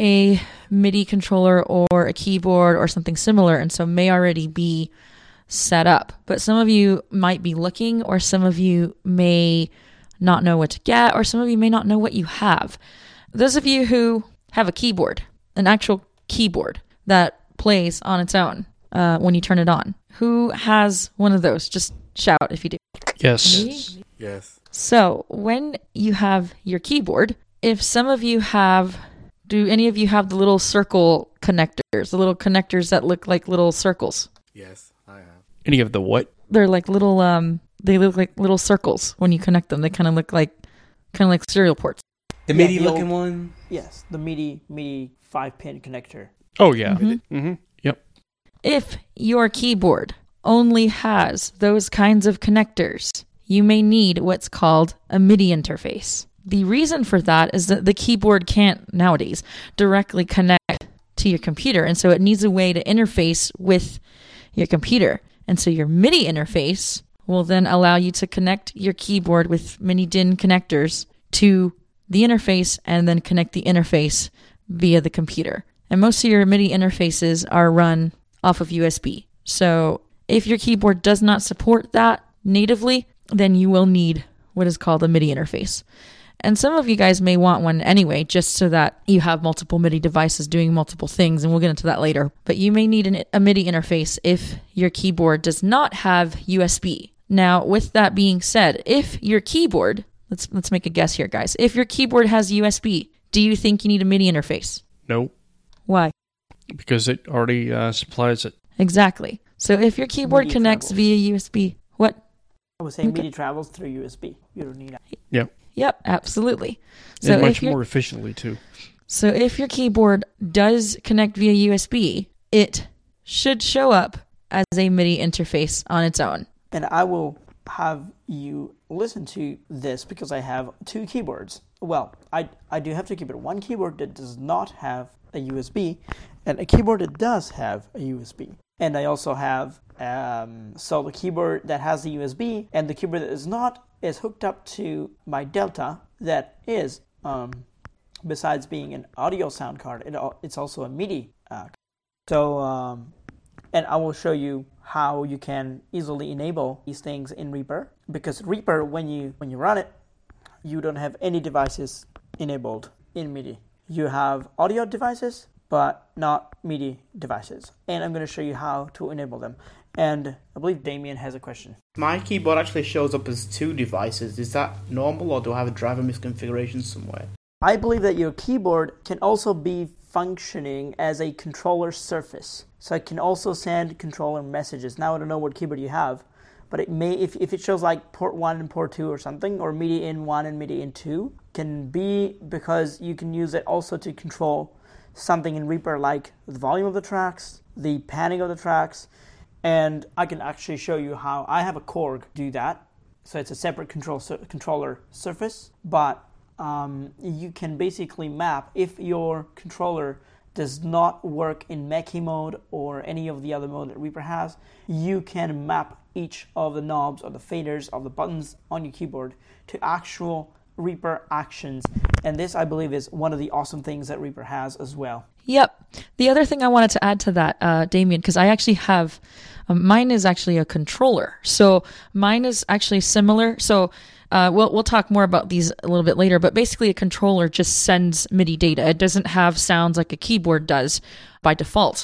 a MIDI controller or a keyboard or something similar, and so may already be set up. But some of you might be looking, or some of you may not know what to get, or some of you may not know what you have. Those of you who have a keyboard, an actual keyboard that plays on its own uh, when you turn it on, who has one of those? Just shout if you do. Yes. Me? Yes. So when you have your keyboard, if some of you have, do any of you have the little circle connectors, the little connectors that look like little circles? Yes, I have. Any of the what? They're like little, um, they look like little circles when you connect them. They kind of look like, kind of like serial ports. The Yeah, MIDI the looking old- one? Yes, the MIDI MIDI five pin connector. Oh, yeah. Mhm. Mm-hmm. Yep. If your keyboard only has those kinds of connectors, you may need what's called a MIDI interface. The reason for that is that the keyboard can't nowadays directly connect to your computer, and so it needs a way to interface with your computer. And so your MIDI interface will then allow you to connect your keyboard with mini D I N connectors to the interface and then connect the interface via the computer. And most of your MIDI interfaces are run off of U S B. So if your keyboard does not support that natively, then you will need what is called a MIDI interface. And some of you guys may want one anyway, just so that you have multiple MIDI devices doing multiple things, and we'll get into that later. But you may need an, a MIDI interface if your keyboard does not have U S B. Now, with that being said, if your keyboard, let's let's make a guess here, guys. If your keyboard has U S B, do you think you need a MIDI interface? No. Why? Because it already uh, supplies it. Exactly. So if your keyboard MIDI connects travels. via U S B, what? I would say Okay. MIDI travels through U S B. You don't need that. Yep. Yep, absolutely. So And if much your more efficiently, too. So if your keyboard does connect via U S B, it should show up as a MIDI interface on its own. And I will have you listen to this because I have two keyboards. Well, I, I do have two keyboards. One keyboard that does not have a U S B, and a keyboard that does have a U S B. And I also have um, so the keyboard that has the U S B and the keyboard that is not is hooked up to my Delta that is, um, besides being an audio sound card, it, al- it's also a MIDI. Uh, so, um, and I will show you how you can easily enable these things in Reaper, because Reaper, when you when you run it, you don't have any devices enabled in MIDI. You have audio devices, but not MIDI devices. And I'm going to show you how to enable them. And I believe Damien has a question. My keyboard actually shows up as two devices. Is that normal, or do I have a driver misconfiguration somewhere? I believe that your keyboard can also be functioning as a controller surface. So it can also send controller messages. Now I don't know what keyboard you have, but it may, if, if it shows like port one and port two or something, or MIDI in one and MIDI in two, can be because you can use it also to control something in Reaper like the volume of the tracks, the panning of the tracks, and I can actually show you how I have a Korg do that. So it's a separate control sur- controller surface, but um, you can basically map if your controller does not work in Mackie mode or any of the other mode that Reaper has, you can map each of the knobs or the faders of the buttons on your keyboard to actual Reaper actions. And this, I believe, is one of the awesome things that Reaper has as well. Yep. The other thing I wanted to add to that, uh, Damien, because I actually have, um, mine is actually a controller. So mine is actually similar. So uh, we'll we'll talk more about these a little bit later. But basically, a controller just sends MIDI data. It doesn't have sounds like a keyboard does by default.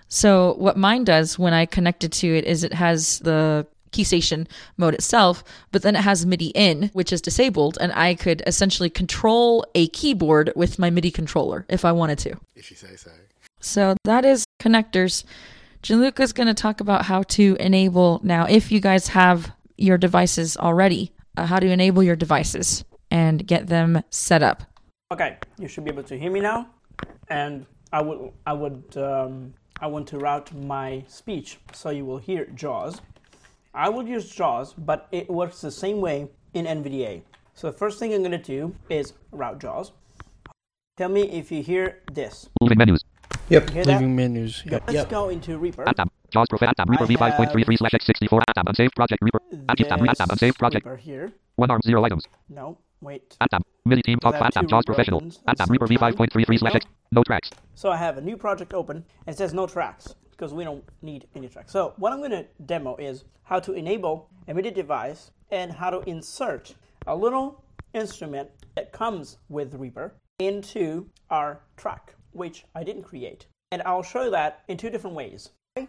So what mine does when I connect it to it is it has the key station mode itself, but then it has MIDI in, which is disabled, and I could essentially control a keyboard with my MIDI controller if I wanted to. If you say so. So that is connectors. Gianluca's going to talk about how to enable now, if you guys have your devices already, uh, how to enable your devices and get them set up. Okay, you should be able to hear me now, and I would I would um, I want to route my speech. So you will hear JAWS. I will use JAWS, but it works the same way in N V D A. So the first thing I'm going to do is route JAWS. Tell me if you hear this. Leaving menus. Yep. Hear that? Leaving menus. Go- Yep. Let's Yep. go into Reaper. App tab. JAWS Profile app tab. Reaper I V five point three three slash X sixty-four app tab. Unsaved project. Reaper. Active tab. App tab. Unsaved project. Reaper here. One arm zero items. No, wait. App tab. MIDI team talk Because I have app tab. two JAWS Reaper Professional. opens App at tab. the Reaper same V five point three three time. slash X. No tracks. So I have a new project open. It says no tracks because we don't need any tracks. So what I'm going to demo is how to enable a MIDI device and how to insert a little instrument that comes with Reaper into our track, which I didn't create. And I'll show that in two different ways,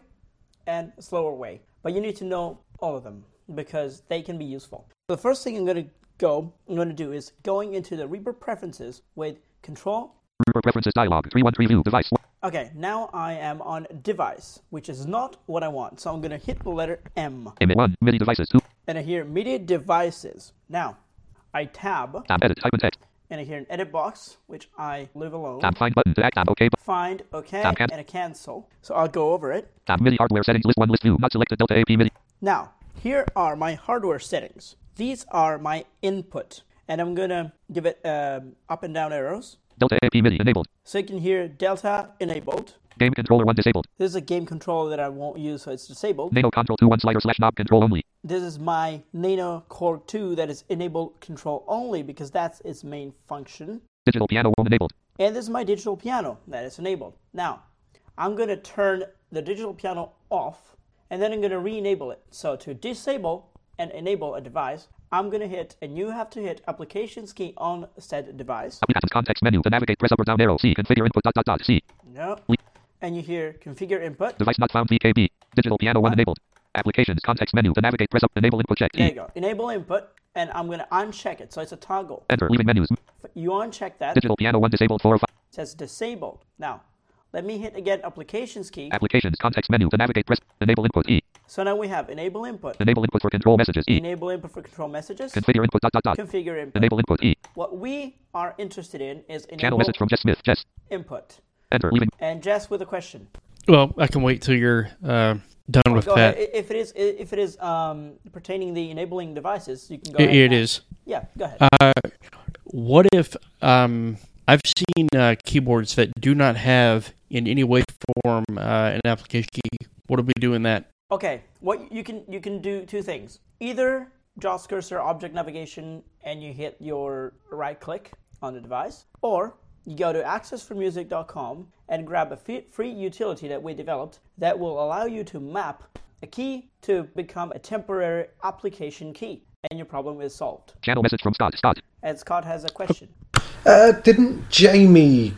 and a slower way. But you need to know all of them because they can be useful. So the first thing I'm going to go, I'm going to do is going into the Reaper preferences with Control. Reaper preferences dialog. three one three view device. Okay, now I am on device, which is not what I want. So I'm going to hit the letter M. Emit one. MIDI devices. two. And I hear MIDI devices. Now, I tab. Tab edit. Type in text. And I hear an edit box, which I leave alone. Tab find button to act. Tab OK. Find, okay, Tab can- and a cancel. So I'll go over it. Tab MIDI hardware settings list one list view. Not selected. Delta A P MIDI. Now, here are my hardware settings. These are my input. And I'm going to give it um, up and down arrows. Delta A P MIDI enabled. So you can hear Delta enabled. Game controller one disabled. This is a game controller that I won't use, so it's disabled. Nano control two one slider slash knob control only. This is my Nano Core two that is enabled control only because that's its main function. Digital piano one enabled. And this is my digital piano that is enabled. Now, I'm going to turn the digital piano off, and then I'm going to re-enable it. So to disable and enable a device, I'm going to hit, and you have to hit Applications key on said device. Applications context menu. To navigate, press up or down arrow. C. Configure input dot dot dot. C. No. And you hear Configure Input. Device not found V K B. Digital piano one enabled. Applications context menu. To navigate, press up. Enable input check. There E. you go. Enable input, and I'm going to uncheck it. So it's a toggle. Enter. Leaving menus. You uncheck that. Digital piano one disabled four or five. It says disabled. Now, let me hit again Applications key. Applications context menu. To navigate, press enable input E. So now we have Enable Input. Enable input for control messages E. Enable Input for control messages. Configure input dot dot dot. Configure Input. Enable input E. What we are interested in is Enable Channel message from Jess Smith. Jess. Input. Enter. Leaving. And Jess with a question. Well, I can wait till you're uh, done with Go that. ahead. If it is, if it is um, pertaining the enabling devices, you can go It, ahead. it and is. Yeah, go ahead. Uh, what if um, I've seen uh, keyboards that do not have in any way, form, uh, an application key? What do we do in that? Okay, what you can you can do two things. Either JAWS cursor object navigation and you hit your right click on the device, or you go to access for music dot com and grab a free, free utility that we developed that will allow you to map a key to become a temporary application key, and your problem is solved. Channel message from Scott. Scott. And Scott has a question. Uh, didn't Jamie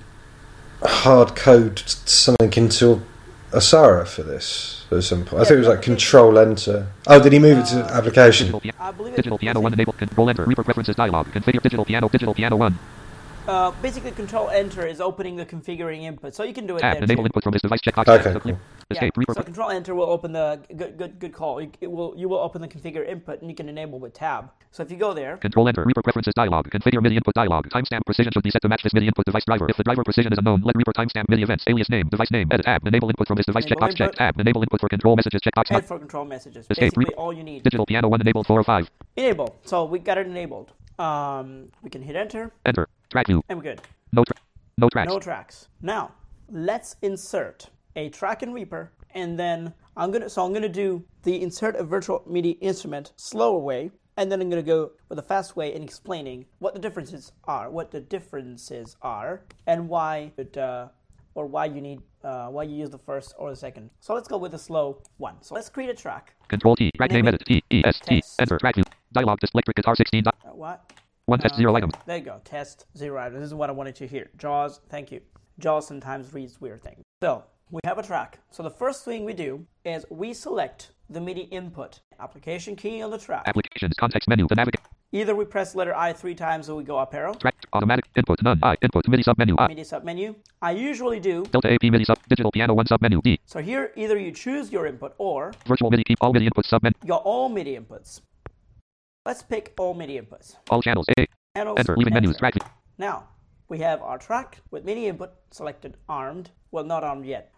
hard code something into Asara for this at some point? I think it was like Control Enter. Oh, did he move it to application? Digital, pia- digital piano one enabled. Control enter. Reaper preferences dialog. Configure digital piano. Digital piano one. Uh, basically, Control Enter is opening the configuring input, so you can do it Tab. there Enable too. input from this device. Checkbox. Okay, Tab. cool. Escape. Yeah, Reaper. so Control Enter will open the good good good call. It, it will you will open the configure input and you can enable with Tab. So if you go there, Control enter. Reaper preferences dialog. Configure MIDI input dialog. Timestamp precision should be set to match this MIDI input device driver. If the driver precision is unknown, let Reaper timestamp MIDI events. Alias name. Device name. Edit tab. Enable input from this device. Enable Checkbox check. input. Tab. Enable input for control messages. Checkbox. and not- for control messages, Escape. basically Re- all you need. Digital piano one enabled four or five. Enable. So we got it enabled. Um, we can hit Enter, Enter. Track view. and we're good. No tra- No tracks. No tracks. Now let's insert a track in Reaper, and then I'm gonna. So I'm gonna do the insert a virtual MIDI instrument slower way, and then I'm gonna go with a fast way in explaining what the differences are, what the differences are, and why it, uh, or why you need, uh, why you use the first or the second. So let's go with the slow one. So let's create a track. Control T. Track name Name edit. T. E. S. T. Test. Enter. Track view. Dialog. Disc electric guitar sixteen. Dot. Uh, what? One test zero Okay, item. There you go. Test zero item. This is what I wanted to hear. JAWS. Thank you. JAWS sometimes reads weird things. So we have a track. So the first thing we do is we select the MIDI input. Application key on the track. Applications. Context menu. To navigate. Either we press letter I three times or we go up arrow. Track. Automatic. Input. None. I. Input. MIDI sub menu. I. MIDI sub menu. I usually do. Delta A P MIDI sub. Digital piano one sub menu. D. So here either you choose your input or Virtual MIDI. Keep all MIDI inputs sub menu. you got all MIDI inputs. Let's pick all MIDI inputs. All channels. A. Channels, Enter. Leaving menus. enter. Track. Now, we have our track with MIDI input selected armed. Well, not armed yet.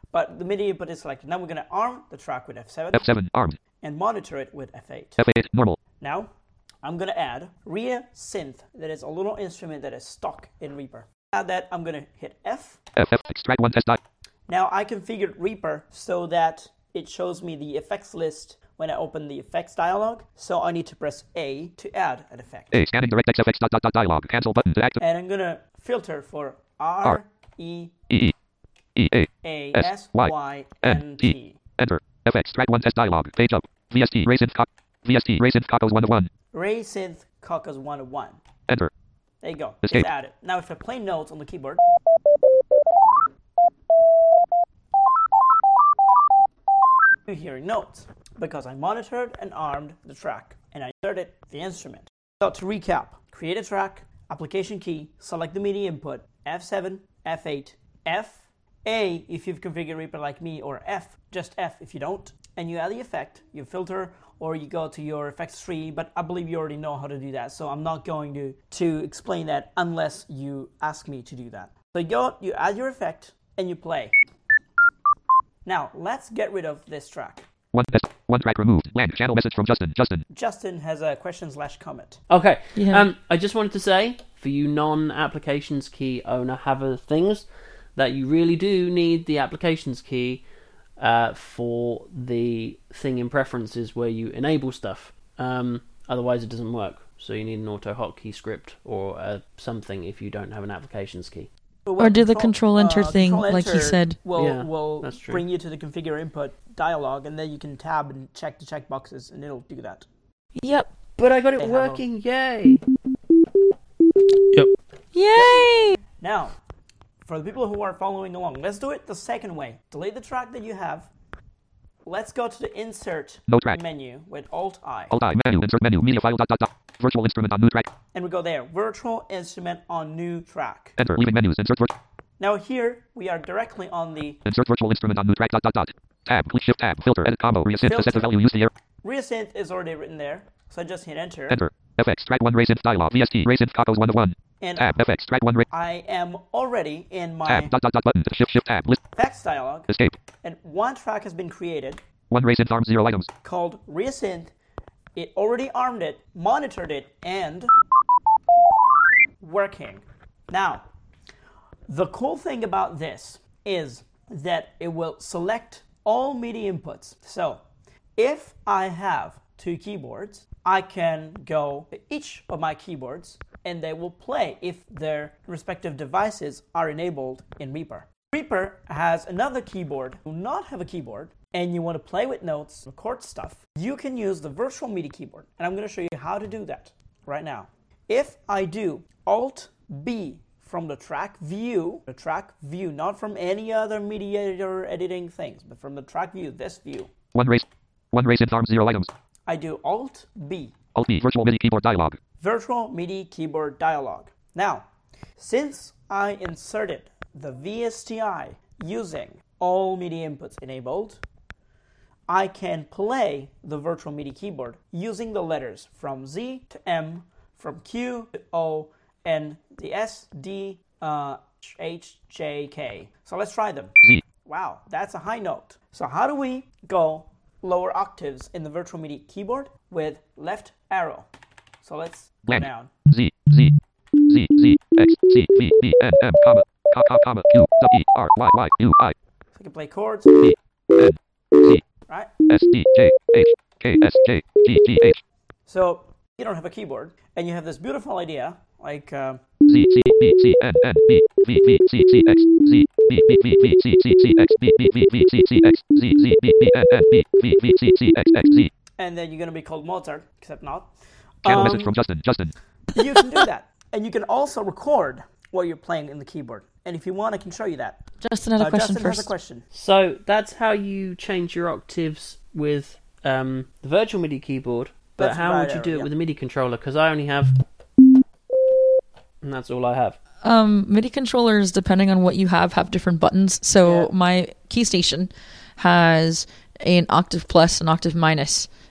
but the MIDI input is selected. Now we're going to arm the track with F seven. F seven, armed. And monitor it with F eight. F eight, normal. Now, I'm going to add Rea Synth. That is a little instrument that is stock in Reaper. Add that, I'm going to hit F. F, F, extract one test die. Now I configured Reaper so that it shows me the effects list when I open the effects dialog. So I need to press A to add an effect. A, scanning DirectX F X dot dot dot dialog. Cancel button to activate. And I'm going to filter for R, R E, E, E, A, A, S, S, Y, Y, N, N, T. T. Enter. F X, track one test dialog. Page up. V S T, Rea Synth, co- V S T, Rea Synth, Cocos one oh one. Rea Synth, Cocos one oh one. Enter. There you go. Escape. It's added. Now if I play notes on the keyboard, you're hearing notes because I monitored and armed the track and I inserted the instrument. So to recap, create a track, application key, select the MIDI input, F seven, F eight, F, A if you've configured Reaper like me, or F, just F if you don't, and you add the effect, you filter, or you go to your effects tree, but I believe you already know how to do that, so I'm not going to, to explain that unless you ask me to do that. So you go, you add your effect, and you play. Now, let's get rid of this track. One test, one track removed. Blank channel message from Justin. Justin. Justin has a question slash comment. Okay. Yeah. Um, I just wanted to say, for you non-applications key owner haver things, that you really do need the applications key uh, for the thing in preferences where you enable stuff. Um, otherwise, it doesn't work. So you need an auto hotkey script or uh, something if you don't have an applications key. Or do the control enter uh, thing, control like he enter said. Will Yeah, will that's true. bring you to the configure input dialog, and then you can tab and check the checkboxes, and it'll do that. Yep. But I got it They have working, yay! Yep. Yay! Now, for the people who are following along, let's do it the second way. Delete the track that you have. Let's go to the insert No track. menu with Alt I. Alt I, menu, insert menu, media file, dot, dot, dot. Virtual instrument on new track. And we go there, virtual instrument on new track. Enter, leaving menus, insert virtual. Now here, we are directly on the Insert virtual instrument on new track, dot, dot, dot. Tab, click shift tab, filter, edit combo, Rea Synth, to set the value, use the air. Rea Synth is already written there, so I just hit enter. Enter. F X, track one, Rea Synth dialog, V S T, Rea Synth, Cocos one oh one. And Tab, F X, track one, Rea. I am already in my Tab, dot, dot, dot, button, shift, shift, tab, list. effects dialog. Escape. And one track has been created One Rea Synth, arms, zero items. called Rea Synth. It already armed it, monitored it, and working. Now, the cool thing about this is that it will select all MIDI inputs. So, if I have two keyboards, I can go to each of my keyboards and they will play if their respective devices are enabled in Reaper. Reaper has another keyboard. If you do not have a keyboard and you want to play with notes, record stuff, you can use the virtual MIDI keyboard. And I'm going to show you how to do that right now. If I do Alt B from the track view, the track view, not from any other MIDI editor editing things, but from the track view, this view. One Rea, one Rea Synth, arms, zero items. I do Alt B. Alt B, virtual MIDI keyboard dialog. Virtual MIDI keyboard dialog. Now, since I inserted the V S T I using all MIDI inputs enabled, I can play the virtual MIDI keyboard using the letters from Z to M, from Q to O, and the S, D, uh, H, J, K. So let's try them. Z. Wow, that's a high note. So how do we go lower octaves in the virtual MIDI keyboard? With left arrow. So let's go Blank. down. Z, Z, Z, Z, X, C, V, B, N, M, comma, co, co, comma, Q, W, R, Y, Y, U, I. So I can play chords. B, N, Z, Right? S, D, J, H, K, S, J, G, G, H. So you don't have a keyboard, and you have this beautiful idea, like uh, Z, C, B, C, N, N, B, V, V, C, C, X, Z, B, B, V, V, C, C, C, X, B, B, V, V, C, C, X, Z, Z, B, B, N, N, B, V, V, C, C, X, X, Z. and then you're going to be called Mozart, except not. Channel Um, message from Justin. Justin. You can do that. And you can also record what you're playing in the keyboard. And if you want, I can show you that. Justin had a Uh, question Justin first. has a question. So that's how you change your octaves with um, the virtual MIDI keyboard. But That's how right would you arrow, do it yeah. with a MIDI controller? Because I only have, and that's all I have. Um, MIDI controllers, depending on what you have, have different buttons. So Yeah. my key station has an octave plus, an octave minus,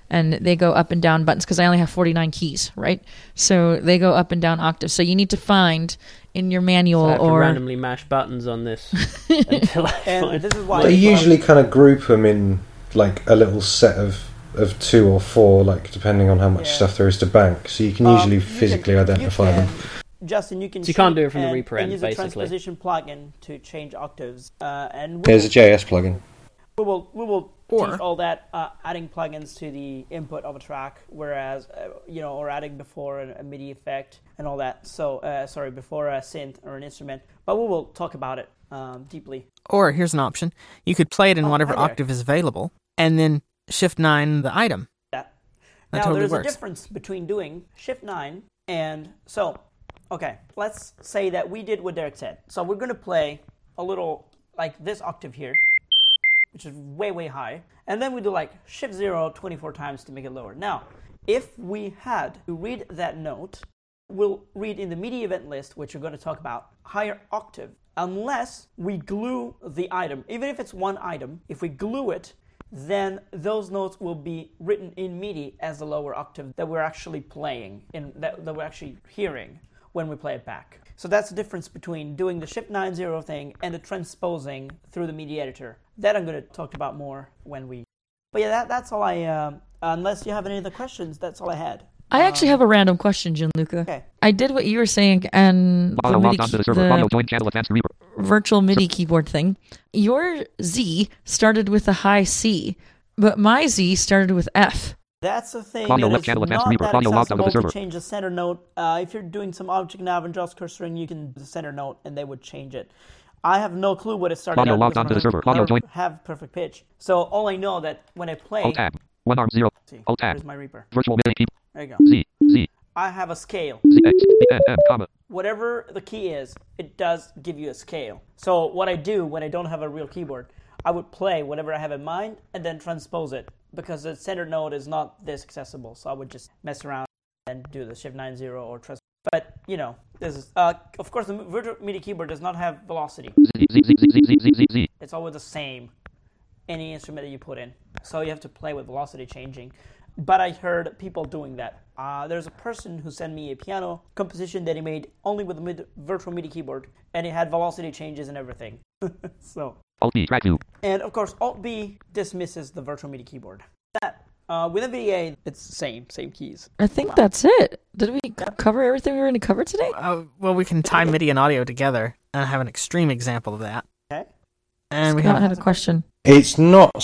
and they go up and down buttons because I only have forty-nine keys, right? So they go up and down octaves. So you need to find in your manual So I have or to randomly mash buttons on this until I And find. this is why They usually kind of group them in like a little set of, of two or four, like depending on how much Yeah. stuff there is to bank. So you can Um, usually you physically can- identify you them. can- Justin, you can. So you can't cheat do it from the and, Reaper and end, use basically. a transposition plugin to change octaves, uh, and we There's a will, J S plugin. we will we will Or- teach all that, uh, adding plugins to the input of a track, whereas uh, you know, or adding before a, a MIDI effect and all that. So uh, sorry, before a synth or an instrument, but we will talk about it um, deeply. Or here's an option. You could play it in Oh, whatever hi there. octave is available, and then shift nine the item. That. That now totally there's works. a difference between doing shift nine and so. Okay, let's say that we did what Derek said. So we're going to play a little like this octave here, which is way, way high. And then we do like shift zero twenty-four times to make it lower. Now, if we had to read that note, we'll read in the MIDI event list, which we're going to talk about, higher octave, unless we glue the item. Even if it's one item, if we glue it, then those notes will be written in MIDI as the lower octave that we're actually playing, in that, that we're actually hearing when we play it back. So that's the difference between doing the shift nine zero thing and the transposing through the MIDI editor. That I'm going to talk about more when we... But yeah, that, that's all I... Um, unless you have any other questions, that's all I had. I actually have a random question, Gianluca. Okay. I did what you were saying, and the, Audio MIDI logged onto the key- server. the Audio join channel advanced Reaper. virtual MIDI keyboard thing. Your Z started with a high C, but my Z started with F. That's the thing. Audio that left is channel advanced not Reaper. that Audio logged onto the accessible to server. change the center note. Uh, if you're doing some object nav and JAWS cursor, you can do the center note, and they would change it. I have no clue what it started Audio out logged because onto the I server. Audio never join. have perfect pitch. So all I know that when I play, Alt tab. One arm zero. see, Alt tab. here's my Reaper. Virtual MIDI key. There you go. Z. Z. I have a scale. Z. X. B. N. M. Comma. Whatever the key is, it does give you a scale. So what I do when I don't have a real keyboard, I would play whatever I have in mind and then transpose it because the center note is not this accessible. So I would just mess around and do the shift nine zero or transpose. But you know, this is uh, of course the virtual MIDI keyboard does not have velocity. Z. Z. Z. Z. Z. Z. Z. Z. It's always the same, any instrument that you put in. So you have to play with velocity changing. But I heard people doing that. Uh, there's a person who sent me a piano composition that he made only with a mid- virtual MIDI keyboard, and it had velocity changes and everything. So. Alt B. Track view. And of course, Alt B dismisses the virtual MIDI keyboard. That uh, with N V D A, it's the same, same keys. I think that's it. Did we c- cover everything we were going to cover today? Uh, well, we can tie MIDI and audio together and have an extreme example of that. Okay. And we Scott have had a question. It's not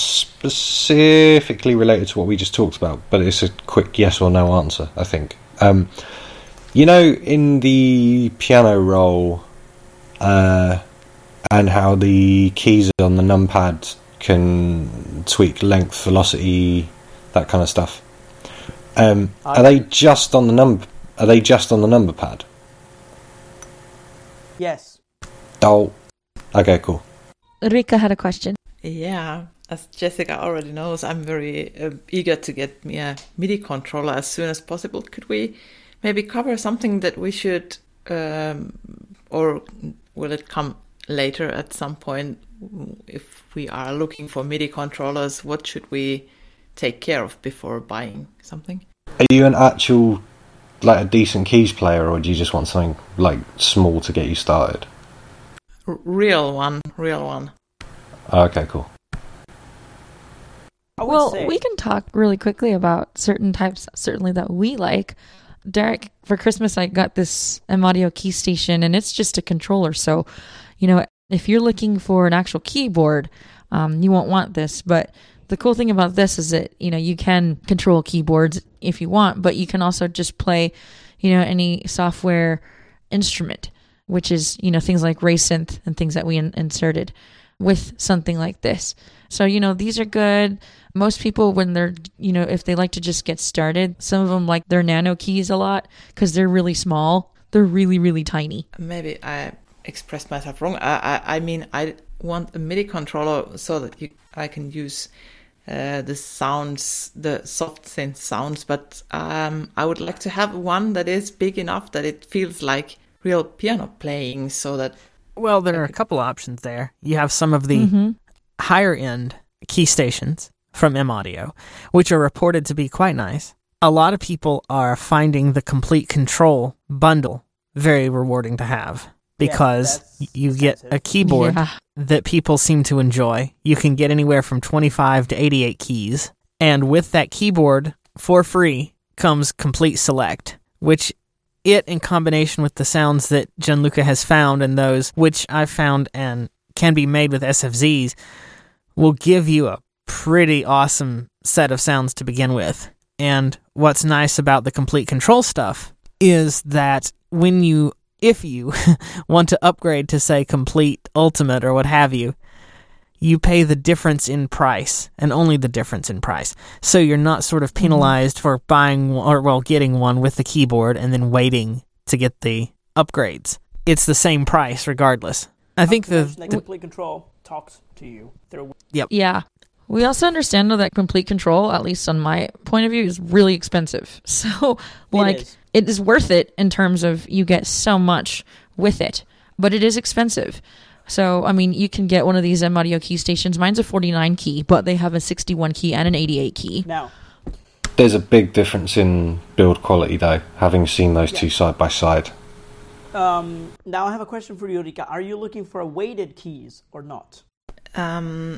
specifically related to what we just talked about, but it's a quick yes or no answer, I think. Um, you know, in the piano roll, uh, and how the keys on the numpad can tweak length, velocity, that kind of stuff. Um, are they just on the num? Are they just on the number pad? Yes. Oh, okay, cool. Rika had a question. Yeah, as Jessica already knows, I'm very uh, eager to get me a MIDI controller as soon as possible. Could we maybe cover something that we should, um, or will it come later at some point? If we are looking for MIDI controllers, what should we take care of before buying something? Are you an actual, like a decent keys player, or do you just want something like small to get you started? R- real one, real one. Okay, cool. I would Well, say, we can talk really quickly about certain types, certainly that we like. Derek, for Christmas, I got this M Audio key station, and it's just a controller. So, you know, if you're looking for an actual keyboard, um, you won't want this. But the cool thing about this is that, you know, you can control keyboards if you want, but you can also just play, you know, any software instrument, which is, you know, things like RaySynth and things that we in- inserted with something like this. So, you know, these are good. Most people, when they're, you know, if they like to just get started, some of them like their nano keys a lot because they're really small. They're really, really tiny. Maybe I expressed myself wrong. I, I, I mean, I want a MIDI controller so that you, I can use uh, the sounds, the soft synth sounds, but um, I would like to have one that is big enough that it feels like real piano playing, so that... Well, there are a couple options there. You have some of the Mm-hmm. higher end key stations, from M-Audio, which are reported to be quite nice. A lot of people are finding the Complete Control bundle very rewarding to have because Yeah, you get a keyboard Yeah. that people seem to enjoy. You can get anywhere from twenty-five to eighty-eight keys, and with that keyboard, for free, comes Complete Select, which it, in combination with the sounds that Gianluca has found and those which I've found and can be made with S F Zs, will give you a pretty awesome set of sounds to begin with. And what's nice about the Complete Control stuff is that when you, if you want to upgrade to, say, Complete Ultimate or what have you, you pay the difference in price, and only the difference in price. So you're not sort of penalized for buying, or well, getting one with the keyboard and then waiting to get the upgrades. It's the same price regardless. I think the... That Complete Control talks to you through. Yep. Yeah. We also understand though that Complete Control, at least on my point of view, is really expensive. So, like, is. it is worth it in terms of you get so much with it, but it is expensive. So, I mean, you can get one of these M-Audio key stations. Mine's a forty-nine key, but they have a sixty-one key and an eighty-eight key. Now, There's a big difference in build quality, though, having seen those Yeah. two side by side. um, now I have a question for you, Rika. Are you looking for weighted keys or not? Um,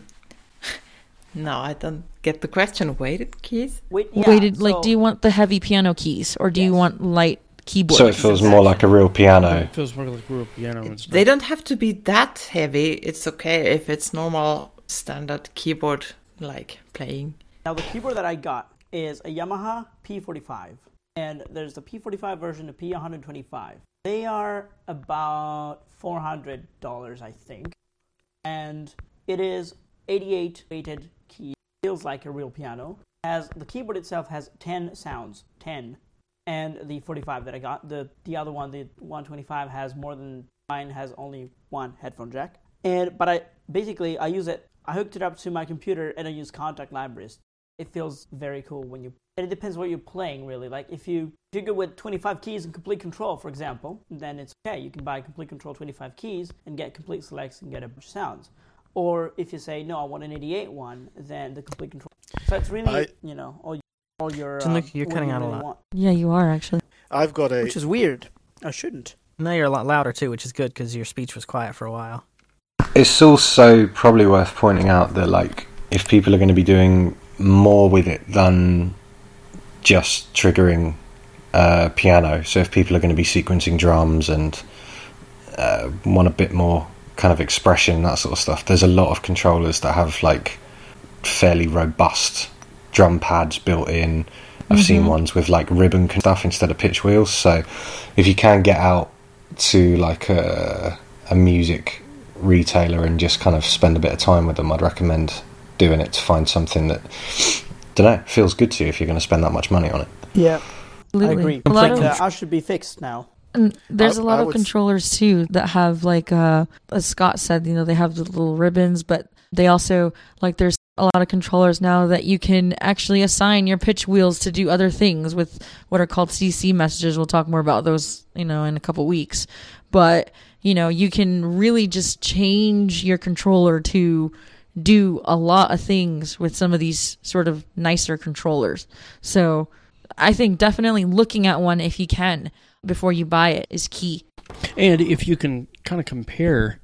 no, I don't get the question. Weighted keys? Wait, yeah, Weighted, like, so- do you want the heavy piano keys or do you want light keyboard? So it feels more like a real piano. It feels more like a real piano and stuff. They don't have to be that heavy. It's okay if it's normal standard keyboard like playing. Now, the keyboard that I got is a Yamaha P forty-five, and there's the P forty-five version, the P one twenty-five. They are about four hundred dollars, I think, and it is eighty-eight weighted key. Feels like a real piano. Has the keyboard itself has ten sounds, ten, and the forty-five that I got, the the other one, the one twenty-five, has more than mine. Has only one headphone jack, and but I basically I use it. I hooked it up to my computer and I use Contact Libraries. It feels very cool when you. And it depends what you're playing, really. Like if you if you go with twenty-five keys and Complete Control, for example, then it's okay. You can buy Complete Control twenty-five keys and get Complete Selects and get a bunch of sounds. Or if you say no, I want an eighty-eight one, then the Complete Control. So it's really I- you know all all your. Just uh, look, you're what cutting you out a really lot. want. Yeah, you are actually. I've got a. Which is weird. I shouldn't. Now you're a lot louder too, which is good because your speech was quiet for a while. It's also probably worth pointing out that, like, if people are going to be doing more with it than just triggering uh, piano, so if people are going to be sequencing drums and uh, want a bit more kind of expression, that sort of stuff, there's a lot of controllers that have, like, fairly robust drum pads built in. I've Mhm. seen ones with, like, ribbon stuff instead of pitch wheels, so if you can get out to, like, a, a music retailer and just kind of spend a bit of time with them, I'd recommend doing it to find something that, don't know, feels good to you if you're going to spend that much money on it. Yeah, Absolutely. I agree. A lot But, of- uh, I should be fixed now. And there's I- a lot I of would s- controllers too that have like uh as Scott said, you know, they have the little ribbons, but they also like there's a lot of controllers now that you can actually assign your pitch wheels to do other things with what are called C C messages. We'll talk more about those, you know, in a couple weeks. But, you know, you can really just change your controller to do a lot of things with some of these sort of nicer controllers. So I think definitely looking at one if you can before you buy it is key. And if you can kind of compare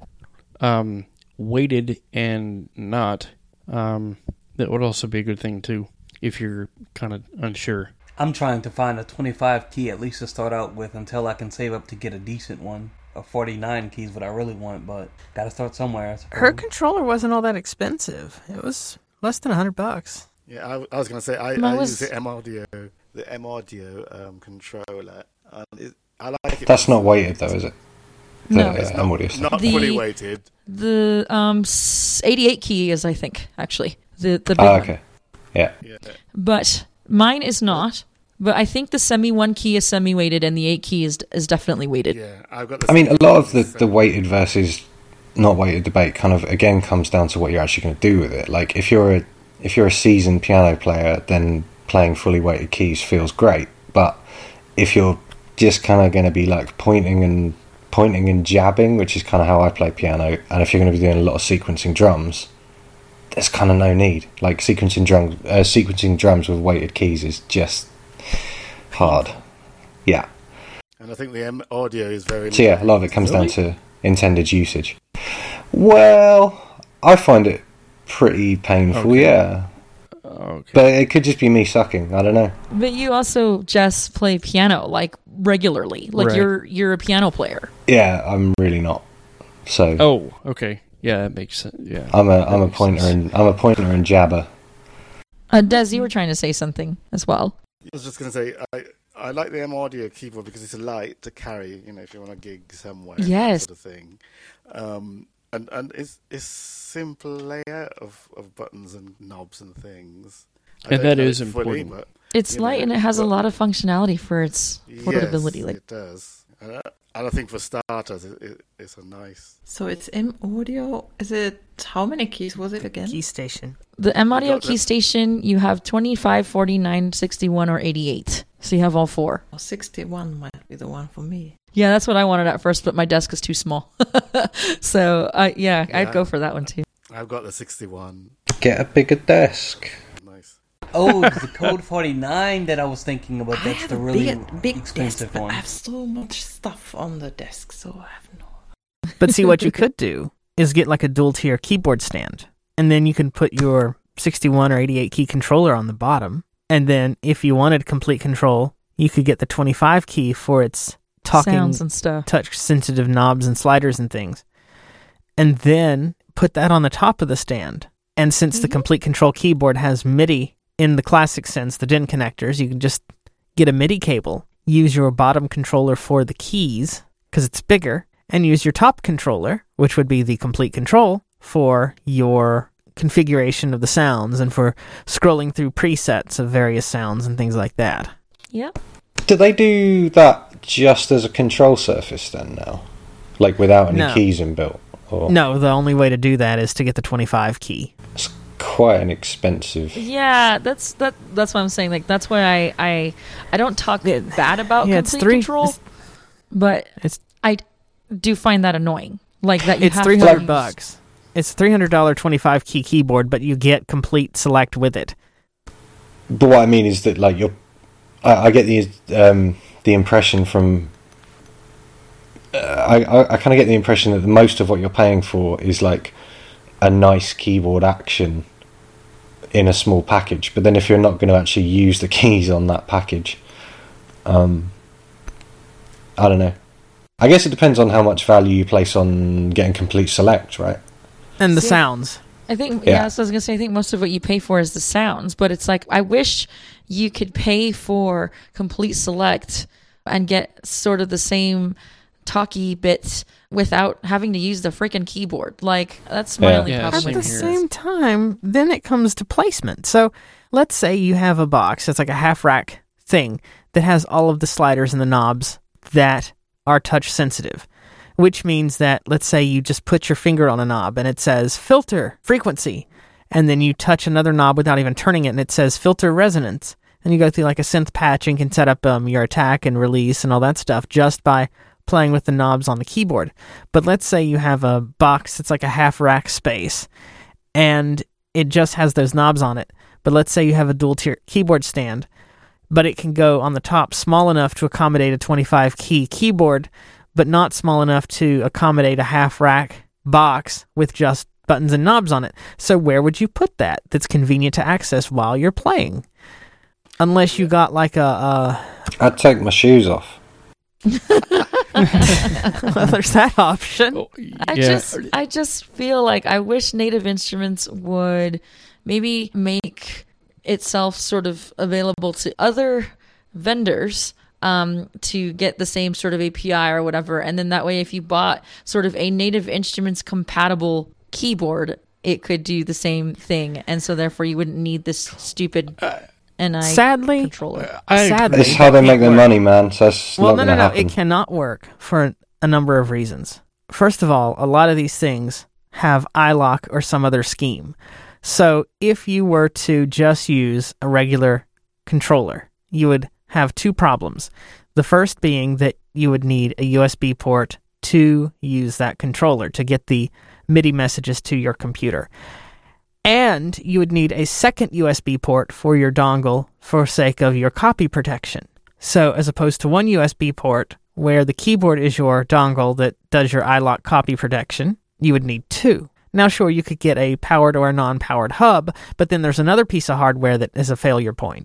um, weighted and not, um, that would also be a good thing too, if you're kind of unsure. I'm trying to find a twenty-five key at least to start out with until I can save up to get a decent one. A forty-nine keys what I really want, but gotta start somewhere. I suppose. Her controller wasn't all that expensive. It was less than a hundred bucks. Yeah, I, I was going to say I, Mine I was- use the M-Audio, the M-Audio um, controller. And it, I like it. That's not weighted, though, is it? The, No. uh, It's M-Audio stuff. Not The- fully weighted. The um s- eighty-eight key is, I think, actually the the big Ah, one. okay. Yeah. Yeah. But mine is not. But I think the semi one key is semi weighted, and the eight key is is definitely weighted. Yeah, I've got the I mean, a same- lot of the, the weighted versus not weighted debate kind of, again, comes down to what you're actually going to do with it. Like, if you're a if you're a seasoned piano player, then playing fully weighted keys feels great. But if you're just kind of going to be, like, pointing and pointing and jabbing, which is kind of how I play piano, and if you're going to be doing a lot of sequencing drums, there's kind of no need. Like sequencing drums, uh, sequencing drums with weighted keys is just hard. Yeah. And I think the M audio is very. So yeah, a lot of it comes Really? down to intended usage. Well, I find it pretty painful. Okay. Yeah. Okay. But it could just be me sucking. I don't know. But you also just play piano like regularly, like Right. you're you're a piano player. Yeah, I'm really not. So. Oh, okay. Yeah, that makes sense. Yeah. I'm a that I'm a makes pointer sense. and I'm a pointer and jabber. Uh, Des, you were trying to say something as well. I was just going to say, I, I like the M Audio keyboard because it's light to carry, you know, if you want to gig somewhere. Yes. Sort of thing. Um, and and it's, it's simple layout of, of buttons and knobs and things. I And don't that know is it fully, important. but, It's you light know, and it has a but- lot of functionality for its portability. Yes, like it does. And I, and I think for starters, it, it, it's a nice. So it's M Audio. Is it how many keys was it again? Key station. the M Audio got key the- station, you have twenty-five, forty-nine, sixty-one, or eighty-eight. So you have all four. Oh, sixty-one might be the one for me. Yeah, that's what I wanted at first, but my desk is too small. so uh, yeah, I'd Yeah. go for that one too. I've got the sixty-one. Get a bigger desk. Nice. Oh, it's the Code forty-nine that I was thinking about. I That's have the a really big, big expensive desk, but one. I have so much stuff on the desk, so I have no. But see, what you could do is get like a dual tier keyboard stand, and then you can put your sixty-one or eighty-eight key controller on the bottom. And then if you wanted complete control, you could get the twenty-five key for its talking, Sounds and stuff. touch sensitive knobs and sliders and things. And then put that on the top of the stand. And since the complete control keyboard has MIDI in the classic sense, the D I N connectors, you can just get a MIDI cable, use your bottom controller for the keys, because it's bigger, and use your top controller, which would be the complete control, for your configuration of the sounds and for scrolling through presets of various sounds and things like that. Yep. Do they do that just as a control surface then now? Like without any No. keys inbuilt? Or No, the only way to do that is to get the twenty-five key. It's quite an expensive. Yeah, that's that. That's what I'm saying. Like that's why I I, I don't talk bad about Yeah, it's complete three- control, it's- but It's I do find that annoying. Like that you it's have three to hundred use- bucks. It's three hundred dollar twenty-five key keyboard, but you get complete select with it. But what I mean is that like you're, I, I get the um, the impression from. Uh, I I, I kind of get the impression that most of what you're paying for is like a nice keyboard action in a small package. But then if you're not going to actually use the keys on that package, um, I don't know. I guess it depends on how much value you place on getting complete select, right? And the See, sounds. I think Yeah. yeah. So I was gonna say I think most of what you pay for is the sounds, but it's like I wish you could pay for complete select and get sort of the same talky bits without having to use the freaking keyboard. Like that's my Yeah. only Yeah, problem At same the with here. same time, then it comes to placement. So let's say you have a box that's like a half rack thing that has all of the sliders and the knobs that are touch sensitive, which means that let's say you just put your finger on a knob and it says filter frequency, and then you touch another knob without even turning it and it says filter resonance, and you go through like a synth patch and can set up um, your attack and release and all that stuff just by playing with the knobs on the keyboard. But let's say you have a box that's like a half rack space and it just has those knobs on it. But let's say you have a dual tier keyboard stand, but it can go on the top small enough to accommodate a twenty-five key keyboard, but not small enough to accommodate a half rack box with just buttons and knobs on it. So where would you put that that's convenient to access while you're playing? Unless you got like a... a I'd take my shoes off. well, there's that option. Oh, I yeah. just I just feel like I wish Native Instruments would maybe make itself sort of available to other vendors um, to get the same sort of A P I or whatever, and then that way if you bought sort of a Native Instruments compatible keyboard, it could do the same thing, and so therefore you wouldn't need this stupid N I Sadly, controller. I sadly, It's how they that make their can't work. money, man. So it's Well, not no, no, going to no. happen. It cannot work for a number of reasons. First of all, a lot of these things have iLock or some other scheme. So if you were to just use a regular controller, you would have two problems. The first being that you would need a U S B port to use that controller to get the MIDI messages to your computer. And you would need a second U S B port for your dongle for sake of your copy protection. So as opposed to one U S B port where the keyboard is your dongle that does your iLok copy protection, you would need two. Now sure, you could get a powered or a non-powered hub, but then there's another piece of hardware that is a failure point,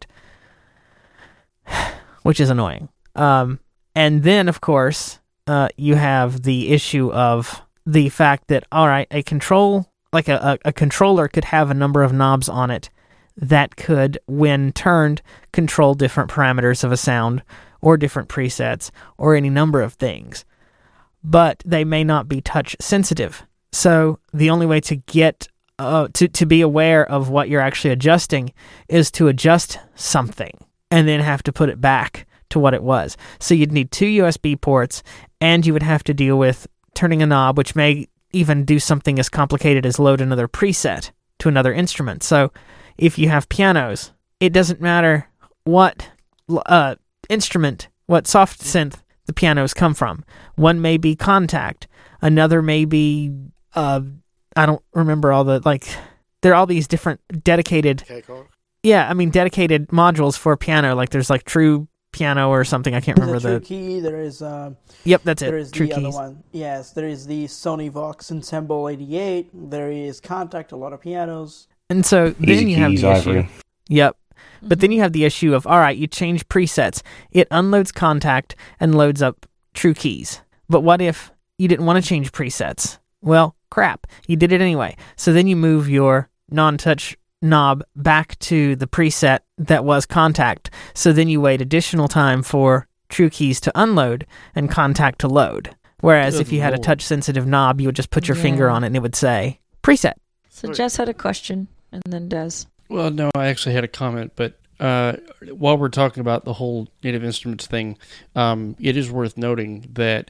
which is annoying. Um, and then, of course, uh, you have the issue of the fact that, all right, a control... like a, a, a controller could have a number of knobs on it that could, when turned, control different parameters of a sound or different presets or any number of things. But they may not be touch sensitive. So the only way to get uh, to, to be aware of what you're actually adjusting is to adjust something and then have to put it back to what it was. So you'd need two U S B ports, and you would have to deal with turning a knob, which may even do something as complicated as load another preset to another instrument. So if you have pianos, it doesn't matter what uh, instrument, what soft synth the pianos come from. One may be Contact, another may be, uh, I don't remember all the, like, there are all these different dedicated, yeah, I mean, dedicated modules for piano, like there's like True Piano or something, I can't remember the the... True Key, there is... Uh, yep, that's it, there is True the Keys. Other one. Yes, there is the Sony Vox Ensemble eighty-eight, there is Contact, a lot of pianos. And so then Easy you have keys, the issue... Ivory. Yep. But then you have the issue of, all right, you change presets. It unloads Contact and loads up True Keys. But what if you didn't want to change presets? Well, crap. You did it anyway. So then you move your non-touch knob back to the preset that was Contact. So then you wait additional time for True Keys to unload and Contact to load. Whereas Good if you had a Lord. touch-sensitive knob, you would just put your Yeah. finger on it and it would say, preset. So Jess had a question, and then Des. Well, no, I actually had a comment, but uh, while we're talking about the whole Native Instruments thing, um, it is worth noting that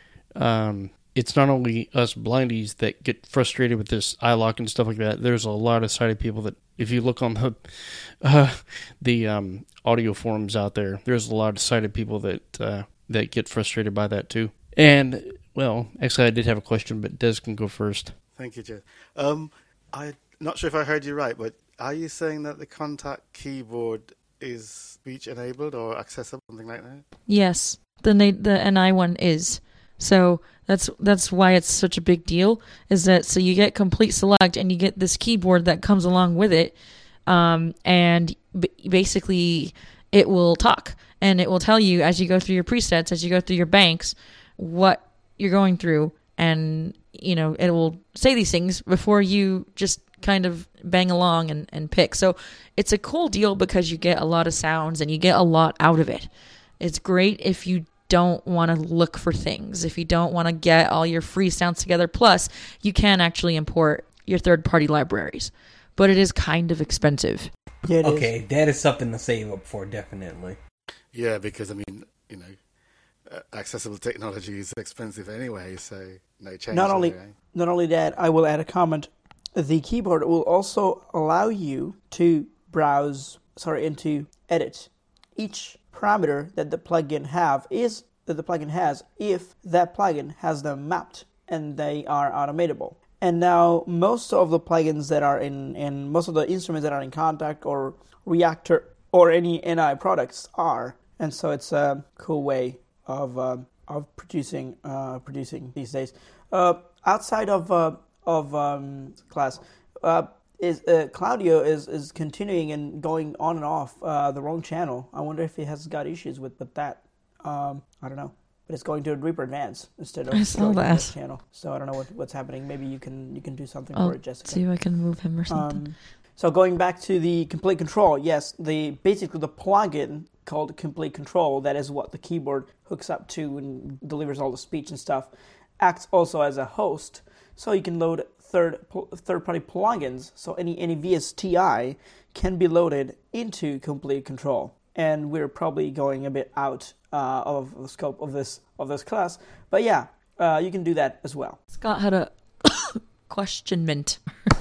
um, it's not only us blindies that get frustrated with this iLok and stuff like that. There's a lot of sighted people that, if you look on the uh, the um, audio forums out there, there's a lot of sighted people that uh, that get frustrated by that too. And, well, actually, I did have a question, but Des can go first. Thank you, Jeff. Um, I'm not sure if I heard you right, but are you saying that the Contact keyboard is speech enabled or accessible, something like that? Yes, the na- the N I one is. So that's that's why it's such a big deal. Is that so you get complete select and you get this keyboard that comes along with it, um, and b- basically it will talk and it will tell you as you go through your presets, as you go through your banks, what you're going through, and you know it will say these things before you just kind of bang along and, and pick. So it's a cool deal because you get a lot of sounds and you get a lot out of it. It's great if you don't want to look for things, if you don't want to get all your free sounds together. Plus, you can actually import your third-party libraries, but it is kind of expensive. Yeah, it okay, is. that is something to save up for, definitely. Yeah, because, I mean, you know, uh, accessible technology is expensive anyway, so no change. Not only, there, eh? not only that, I will add a comment. The keyboard will also allow you to browse, sorry, and to edit each parameter that the plugin have is that the plugin has if that plugin has them mapped and they are automatable. And now most of the plugins that are in, in most of the instruments that are in Contact or Reactor or any N I products are, and so it's a cool way of uh, of producing uh, producing these days. Uh, outside of uh, of um, class, uh, is uh, Claudio is, is continuing and going on and off uh, the wrong channel. I wonder if he has got issues with, with that. Um, I don't know, but it's going to Reaper Advanced instead of I saw going to that. this channel. So I don't know what, what's happening. Maybe you can you can do something I'll for it, Jessica. see if I can move him or something. Um, so going back to the Complete Control, yes, the basically the plugin called Complete Control, that is what the keyboard hooks up to and delivers all the speech and stuff, acts also as a host. So you can load third third-party plugins. So any any V S T I can be loaded into Complete Control. And we're probably going a bit out uh, of the scope of this of this class, but yeah, uh, you can do that as well. Scott had a questionment.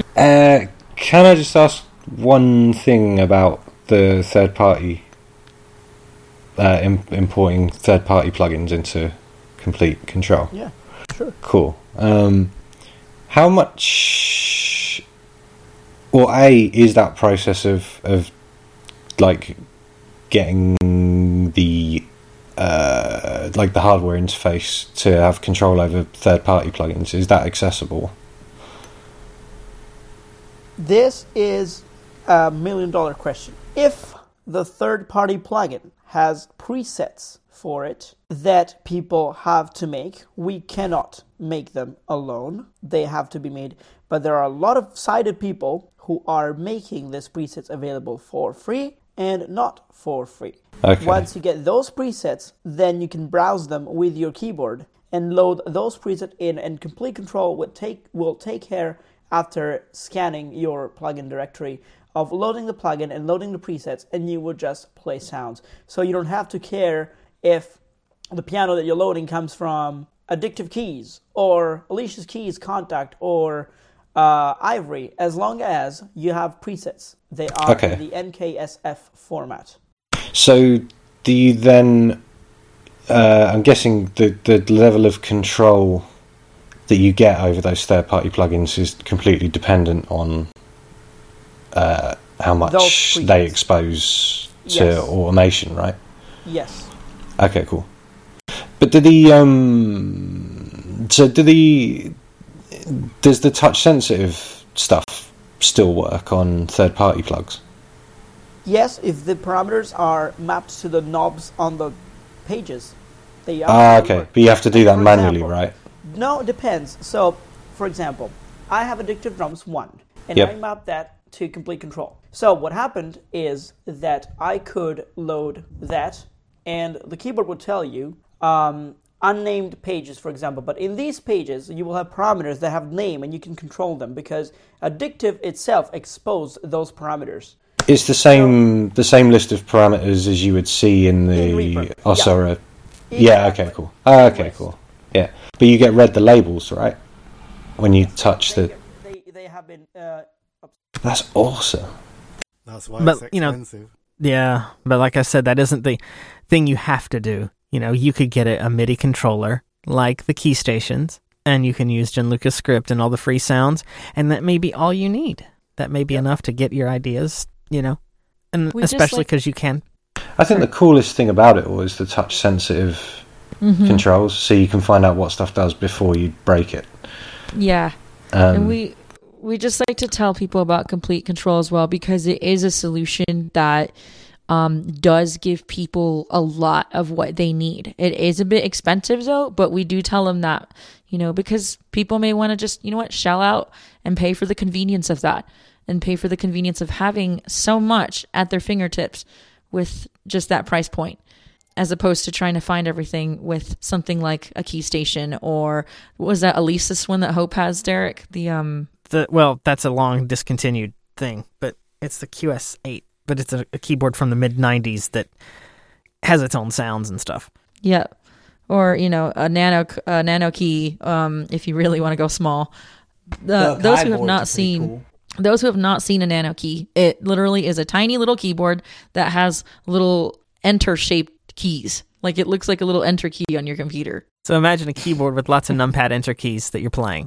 Uh, can I just ask one thing about the third party, uh, im- importing third party plugins into Complete Control? Yeah, sure. Cool. Um, how much Well, A, is that process of, of like, getting the, uh, like, the hardware interface to have control over third-party plugins, is that accessible? This is a million-dollar question. If the third-party plugin has presets for it that people have to make, we cannot make them alone. They have to be made. But there are a lot of sighted people who are making these presets available for free and not for free. Okay. Once you get those presets, then you can browse them with your keyboard and load those presets in, and Complete Control will take will take care, after scanning your plugin directory, of loading the plugin and loading the presets, and you will just play sounds. So you don't have to care if the piano that you're loading comes from Addictive Keys or Alicia's Keys Contact or uh, Ivory, as long as you have presets. They are Okay. in the N K S F format. So, do you then... Uh, I'm guessing the, the level of control that you get over those third-party plugins is completely dependent on uh, how much Those they presets. expose to Yes. automation, right? Yes. Okay, cool. But do the um, so do the does the touch sensitive stuff still work on third-party plugs? Yes, if the parameters are mapped to the knobs on the pages, they Ah, absolutely okay. work. But you have to do that For manually, example, right? No, it depends. So, for example, I have Addictive Drums one, and Yep. I mapped that to Complete Control. So what happened is that I could load that, and the keyboard would tell you um, unnamed pages, for example. But in these pages, you will have parameters that have name, and you can control them, because Addictive itself exposed those parameters. It's the same the same list of parameters as you would see in the In Reaper, Osora. yeah. Yeah. Exactly. Okay. Cool. Ah, okay. Cool. Yeah. But you get read the labels, right? When you touch the. They, they have been... Uh, That's awesome. That's why But, it's you know, expensive. Yeah, but like I said, that isn't the thing you have to do. You know, you could get a, a MIDI controller like the key stations, and you can use Gianluca Script and all the free sounds, and that may be all you need. That may be enough to get your ideas, you know, and We just especially like- because you can. I think the coolest thing about it all is the touch sensitive Mhm. controls, so you can find out what stuff does before you break it. Yeah. Um, and we we just like to tell people about Complete Control as well, because it is a solution that um, does give people a lot of what they need. It is a bit expensive though, but we do tell them that, you know, because people may want to just, you know what, shell out and pay for the convenience of that, and pay for the convenience of having so much at their fingertips with just that price point, as opposed to trying to find everything with something like a key station, or what was that Alesis one that Hope has, Derek? The um The well, that's a long discontinued thing, but it's the Q S eight, but it's a, a keyboard from the mid nineties that has its own sounds and stuff. yeah, or you know a nano a nano key um if you really want to go small. The, The those who have keyboards not are pretty seen cool. those who have not seen a nano key, it literally is a tiny little keyboard that has little enter shaped keys. Like it looks like a little enter key on your computer. So imagine a keyboard with lots of numpad enter keys that you're playing.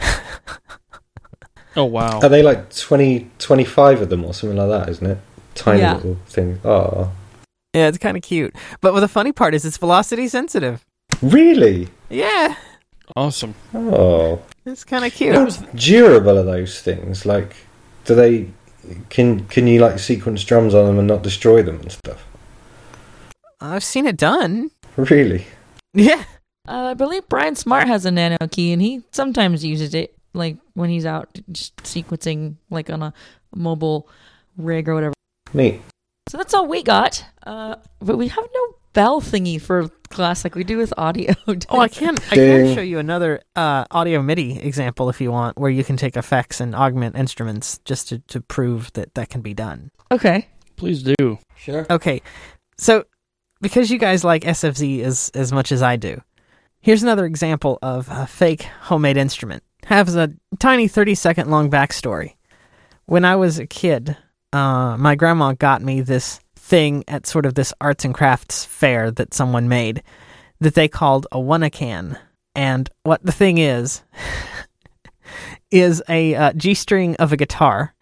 Oh, wow. Are they like twenty, twenty-five of them or something like that, isn't it? Tiny Yeah. little thing. Oh. Yeah, it's kind of cute. But the funny part is it's velocity sensitive. Really? Yeah, Awesome. Oh. it's kind of cute. How durable are those things? Like, do they... Can can you, like, sequence drums on them and not destroy them and stuff? I've seen it done. Really? Yeah. Uh, I believe Brian Smart has a nano key, and he sometimes uses it, like when he's out just sequencing, like on a mobile rig or whatever. Neat. So that's all we got. Uh, but we have no bell thingy for class like we do with audio. Oh, I can I can show you another uh, audio MIDI example if you want, where you can take effects and augment instruments just to, to prove that that can be done. Okay. Please do. Sure. Okay, so because you guys like S F Z as as much as I do, here's another example of a fake homemade instrument. Has a tiny thirty second long backstory. When I was a kid, uh, my grandma got me this thing at sort of this arts and crafts fair that someone made that they called a Wunnacan. And what the thing is, is a uh, G-string of a guitar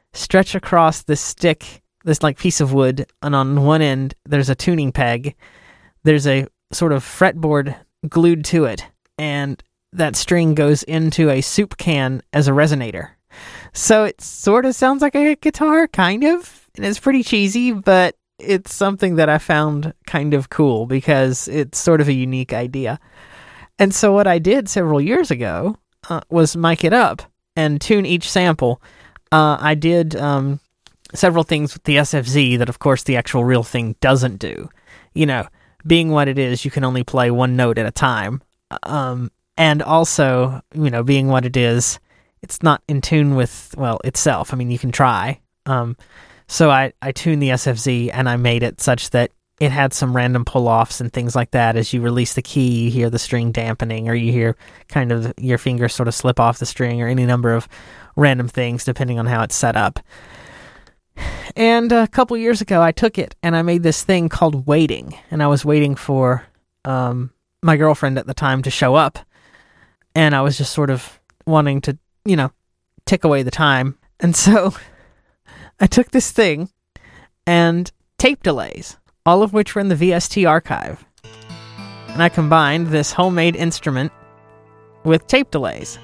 stretch across this stick, this like piece of wood, and on one end there's a tuning peg. There's a sort of fretboard glued to it, and that string goes into a soup can as a resonator. So it sort of sounds like a guitar, kind of, and it's pretty cheesy, but it's something that I found kind of cool because it's sort of a unique idea. And so what I did several years ago uh, was mic it up and tune each sample. Uh, I did um, several things with the S F Z that, of course, the actual real thing doesn't do. You know, being what it is, you can only play one note at a time. Um, and also, you know, being what it is, it's not in tune with, well, itself. I mean, you can try. Um, so I, I tuned the S F Z and I made it such that it had some random pull-offs and things like that. As you release the key, you hear the string dampening, or you hear kind of your fingers sort of slip off the string, or any number of random things depending on how it's set up. And a couple years ago, I took it and I made this thing called Waiting. And I was waiting for um, my girlfriend at the time to show up. And I was just sort of wanting to, you know, tick away the time. And so I took this thing and tape delays, all of which were in the V S T archive. And I combined this homemade instrument with tape delays.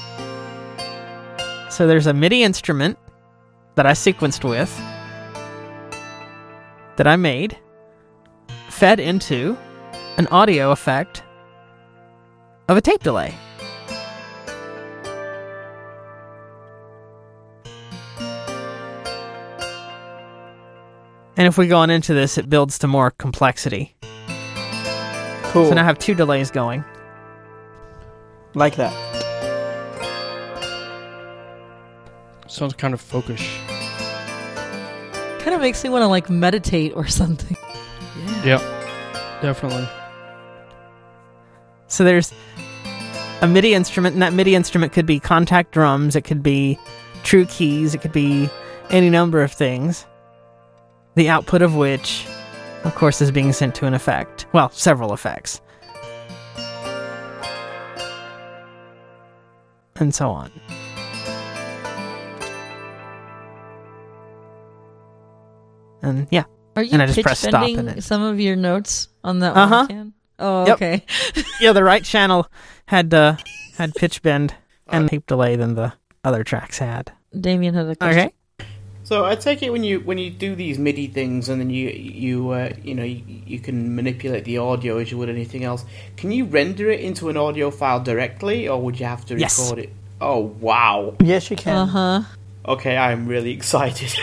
So there's a MIDI instrument that I sequenced with, that I made, fed into an audio effect of a tape delay. And if we go on into this, it builds to more complexity. Cool. So now I have two delays going. Like that. Sounds kind of folkish. Kind of makes me want to like meditate or something. Yeah. Yep, definitely. So there's a MIDI instrument, and that MIDI instrument could be contact drums, it could be true keys, it could be any number of things. The output of which, of course, is being sent to an effect. Well, several effects. And so on. And yeah. Are you and I just pitch press stop in bending it. some of your notes on that Uh-huh. one can? Oh, Yep. okay. Yeah, the right channel had uh, had pitch bend and tape delay than the other tracks had. Damien had a question. Okay. So I take it when you when you do these MIDI things, and then you you uh, you know you, you can manipulate the audio as you would anything else. Can you render it into an audio file directly, or would you have to Yes. record it? Oh wow! Yes, you can. Uh huh. Okay, I'm really excited.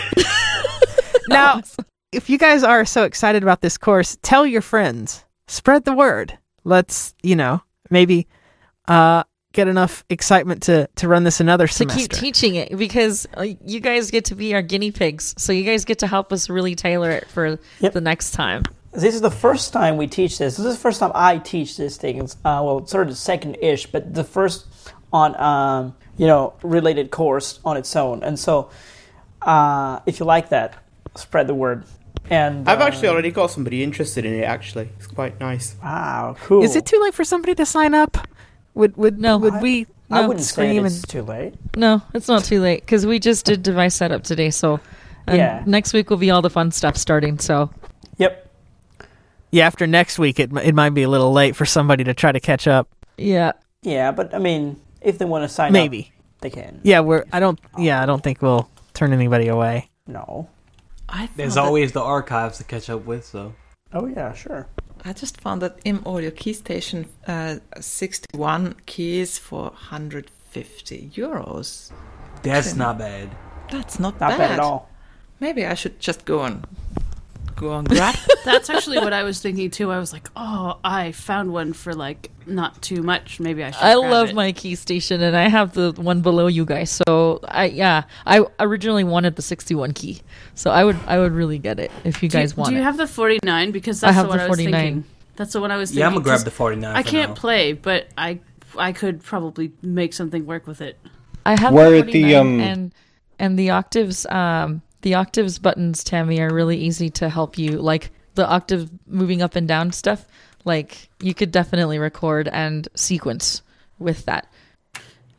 Now, if you guys are so excited about this course, tell your friends. Spread the word. Let's, you know, maybe uh, get enough excitement to, to run this another To semester. keep teaching it, because uh, you guys get to be our guinea pigs. So you guys get to help us really tailor it for Yep. the next time. This is the first time we teach this. This is the first time I teach this thing. It's, uh, well, it's sort of the second-ish, but the first on, um, you know, related course on its own. And so, uh, if you like that, spread the word. And I've uh, actually already got somebody interested in it. Actually, it's quite nice. Wow, cool. Is it too late for somebody to sign up? Would would No. would I- we I No, wouldn't say scream it's and too late. No, it's not too late, because we just did device setup today. So and Yeah. next week will be all the fun stuff starting. So Yep. yeah, after next week it it might be a little late for somebody to try to catch up. yeah. Yeah, but I mean, if they want to sign up, Maybe. they can. Yeah, we're I don't yeah, I don't think we'll turn anybody away. No. I There's found that- always the archives to catch up with, so. Oh yeah, sure. I just found that M Audio Keystation uh, sixty-one keys for one hundred fifty euros. That's Trim. not bad. That's not, Not bad. bad at all. Maybe I should just go on, go on grab. That's actually what I was thinking too. I was like, oh, I found one for like not too much. Maybe I should. I grab love it. my key station, and I have the one below you guys. So I yeah, I originally wanted the sixty-one key, so I would I would really get it if you Do you- guys want Do you it. have the forty-nine? Because I that's have the one the I was forty-nine. thinking. That's the one I was thinking. Yeah, I'm gonna grab 'cause the forty-nine. I for can't now. play, but I I could probably make something work with it. I have Where the are the, forty-nine, um, and and the octaves um the octaves buttons, Tammy, are really easy to help you, like the octave moving up and down stuff. Like you could definitely record and sequence with that.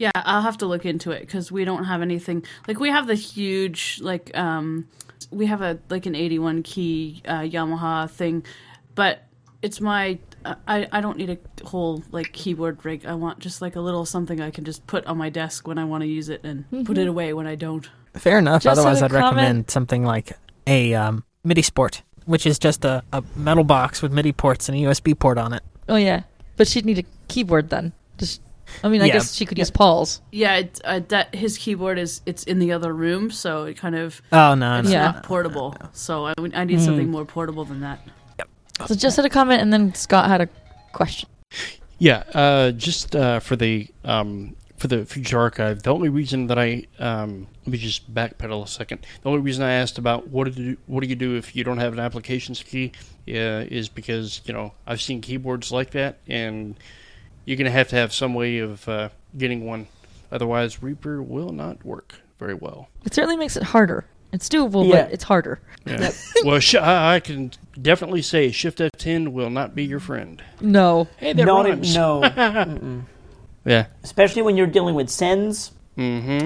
Yeah, I'll have to look into it because we don't have anything like we have the huge like um we have a like an eighty-one key uh, Yamaha thing, but it's my uh, I I don't need a whole like keyboard rig. I want just like a little something I can just put on my desk when I want to use it and mm-hmm. put it away when I don't. Fair enough. Just Otherwise, I'd comment. recommend something like a um, MIDI Sport, which is just a, a metal box with MIDI ports and a U S B port on it. Oh yeah, but she'd need a keyboard then. Just. I mean, I Yeah. guess she could use Paul's. Yeah, it, uh, that his keyboard is it's in the other room, so it kind of Oh no, it's no, Yeah. not no, no, portable. no, no. So I, would- I need Mm. something more portable than that. So Jess had a comment, and then Scott had a question. Yeah, uh, just uh, for the um, for the future archive. The only reason that I um, let me just backpedal a second. The only reason I asked about what do you, what do you do if you don't have an applications key uh, is because you know I've seen keyboards like that, and you're gonna have to have some way of uh, getting one. Otherwise, Reaper will not work very well. It certainly makes it harder. It's doable, Yeah. but it's harder. Yeah. Well, sh- I I can definitely say Shift F ten will not be your friend. No. Hey, that Not rhymes. e- no. Mm-mm. Yeah. Especially when you're dealing with sends Mm-hmm.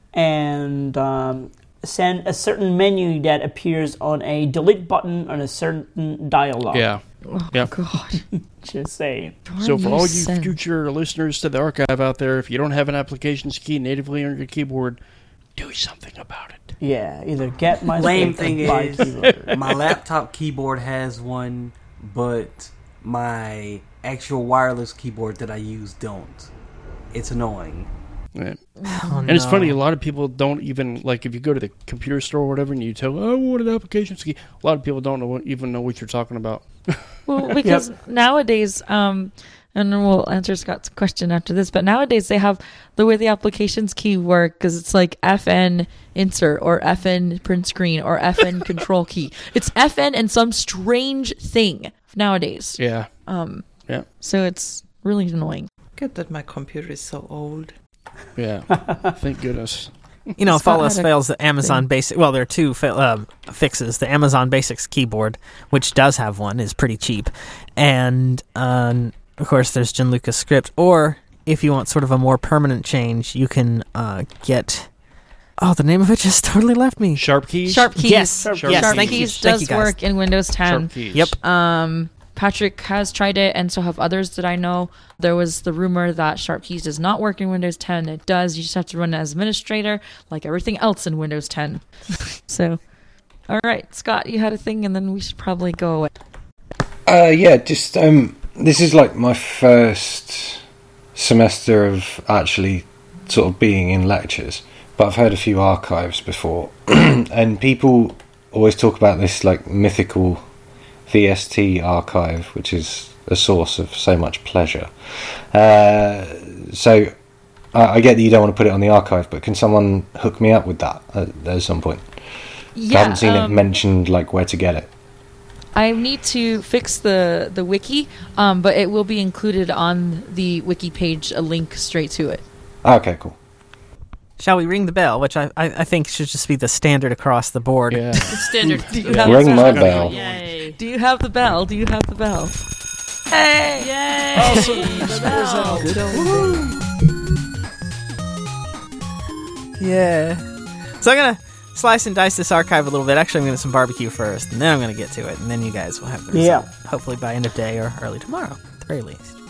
and um, send a certain menu that appears on a delete button on a certain dialogue. Yeah. Oh, Yeah. God. Just saying. So for all you send? future listeners to the archive out there, if you don't have an applications key natively on your keyboard, do something about it. Yeah, either get my Lame stick or thing buy is, keyboard. my laptop keyboard has one, but my actual wireless keyboard that I use don't. It's annoying. Yeah. Oh, And it's no. funny, a lot of people don't even, like, if you go to the computer store or whatever and you tell, oh, I want an applications key, a lot of people don't know what, even know what you're talking about. Well, because nowadays, um, and then we'll answer Scott's question after this, but nowadays they have the way the applications key work because it's like F N insert or F N print screen or F N control key. It's F N and some strange thing nowadays. Yeah. Um. Yeah. So it's really annoying. Good that my computer is so old. Yeah. Thank goodness. You know, if Scott all else had a fails, the Amazon thing. Basic. Well, there are two fa- um, fixes. The Amazon Basics keyboard, which does have one, is pretty cheap, and um, of course, there's Gianluca Script. Or if you want sort of a more permanent change, you can uh, get. Oh, the name of it just totally left me. Sharp keys. Sharp keys. Yes, Sharp, yes. Sharp Thank you. keys Thank does you, guys. work in Windows ten. Sharp keys. Yep. Um, Patrick has tried it, and so have others that I know. There was the rumor that Sharp Keys does not work in Windows ten. It does. You just have to run it as administrator, like everything else in Windows ten. So, all right, Scott, you had a thing, and then we should probably go away. Uh, yeah, just um, this is like my first semester of actually sort of being in lectures, but I've heard a few archives before, and people always talk about this like mythical V S T archive, which is a source of so much pleasure. Uh, so I, I get that you don't want to put it on the archive, but can someone hook me up with that at, at some point? Yeah, I haven't seen um, it mentioned, like where to get it. I need to fix the the wiki, um, but it will be included on the wiki page, a link straight to it. Okay, cool. Shall we ring the bell? Which I, I, I think should just be the standard across the board. Yeah. The standard. Do you Yeah. have Ring the my bell? bell. Yay! Do you have the bell? Do you have the bell? Hey! Yay! Awesome. The bell. Good old Yeah. So I'm gonna slice and dice this archive a little bit. Actually, I'm gonna do some barbecue first, and then I'm gonna get to it, and then you guys will have the Yeah. result. Hopefully by end of day or early tomorrow, at the very least.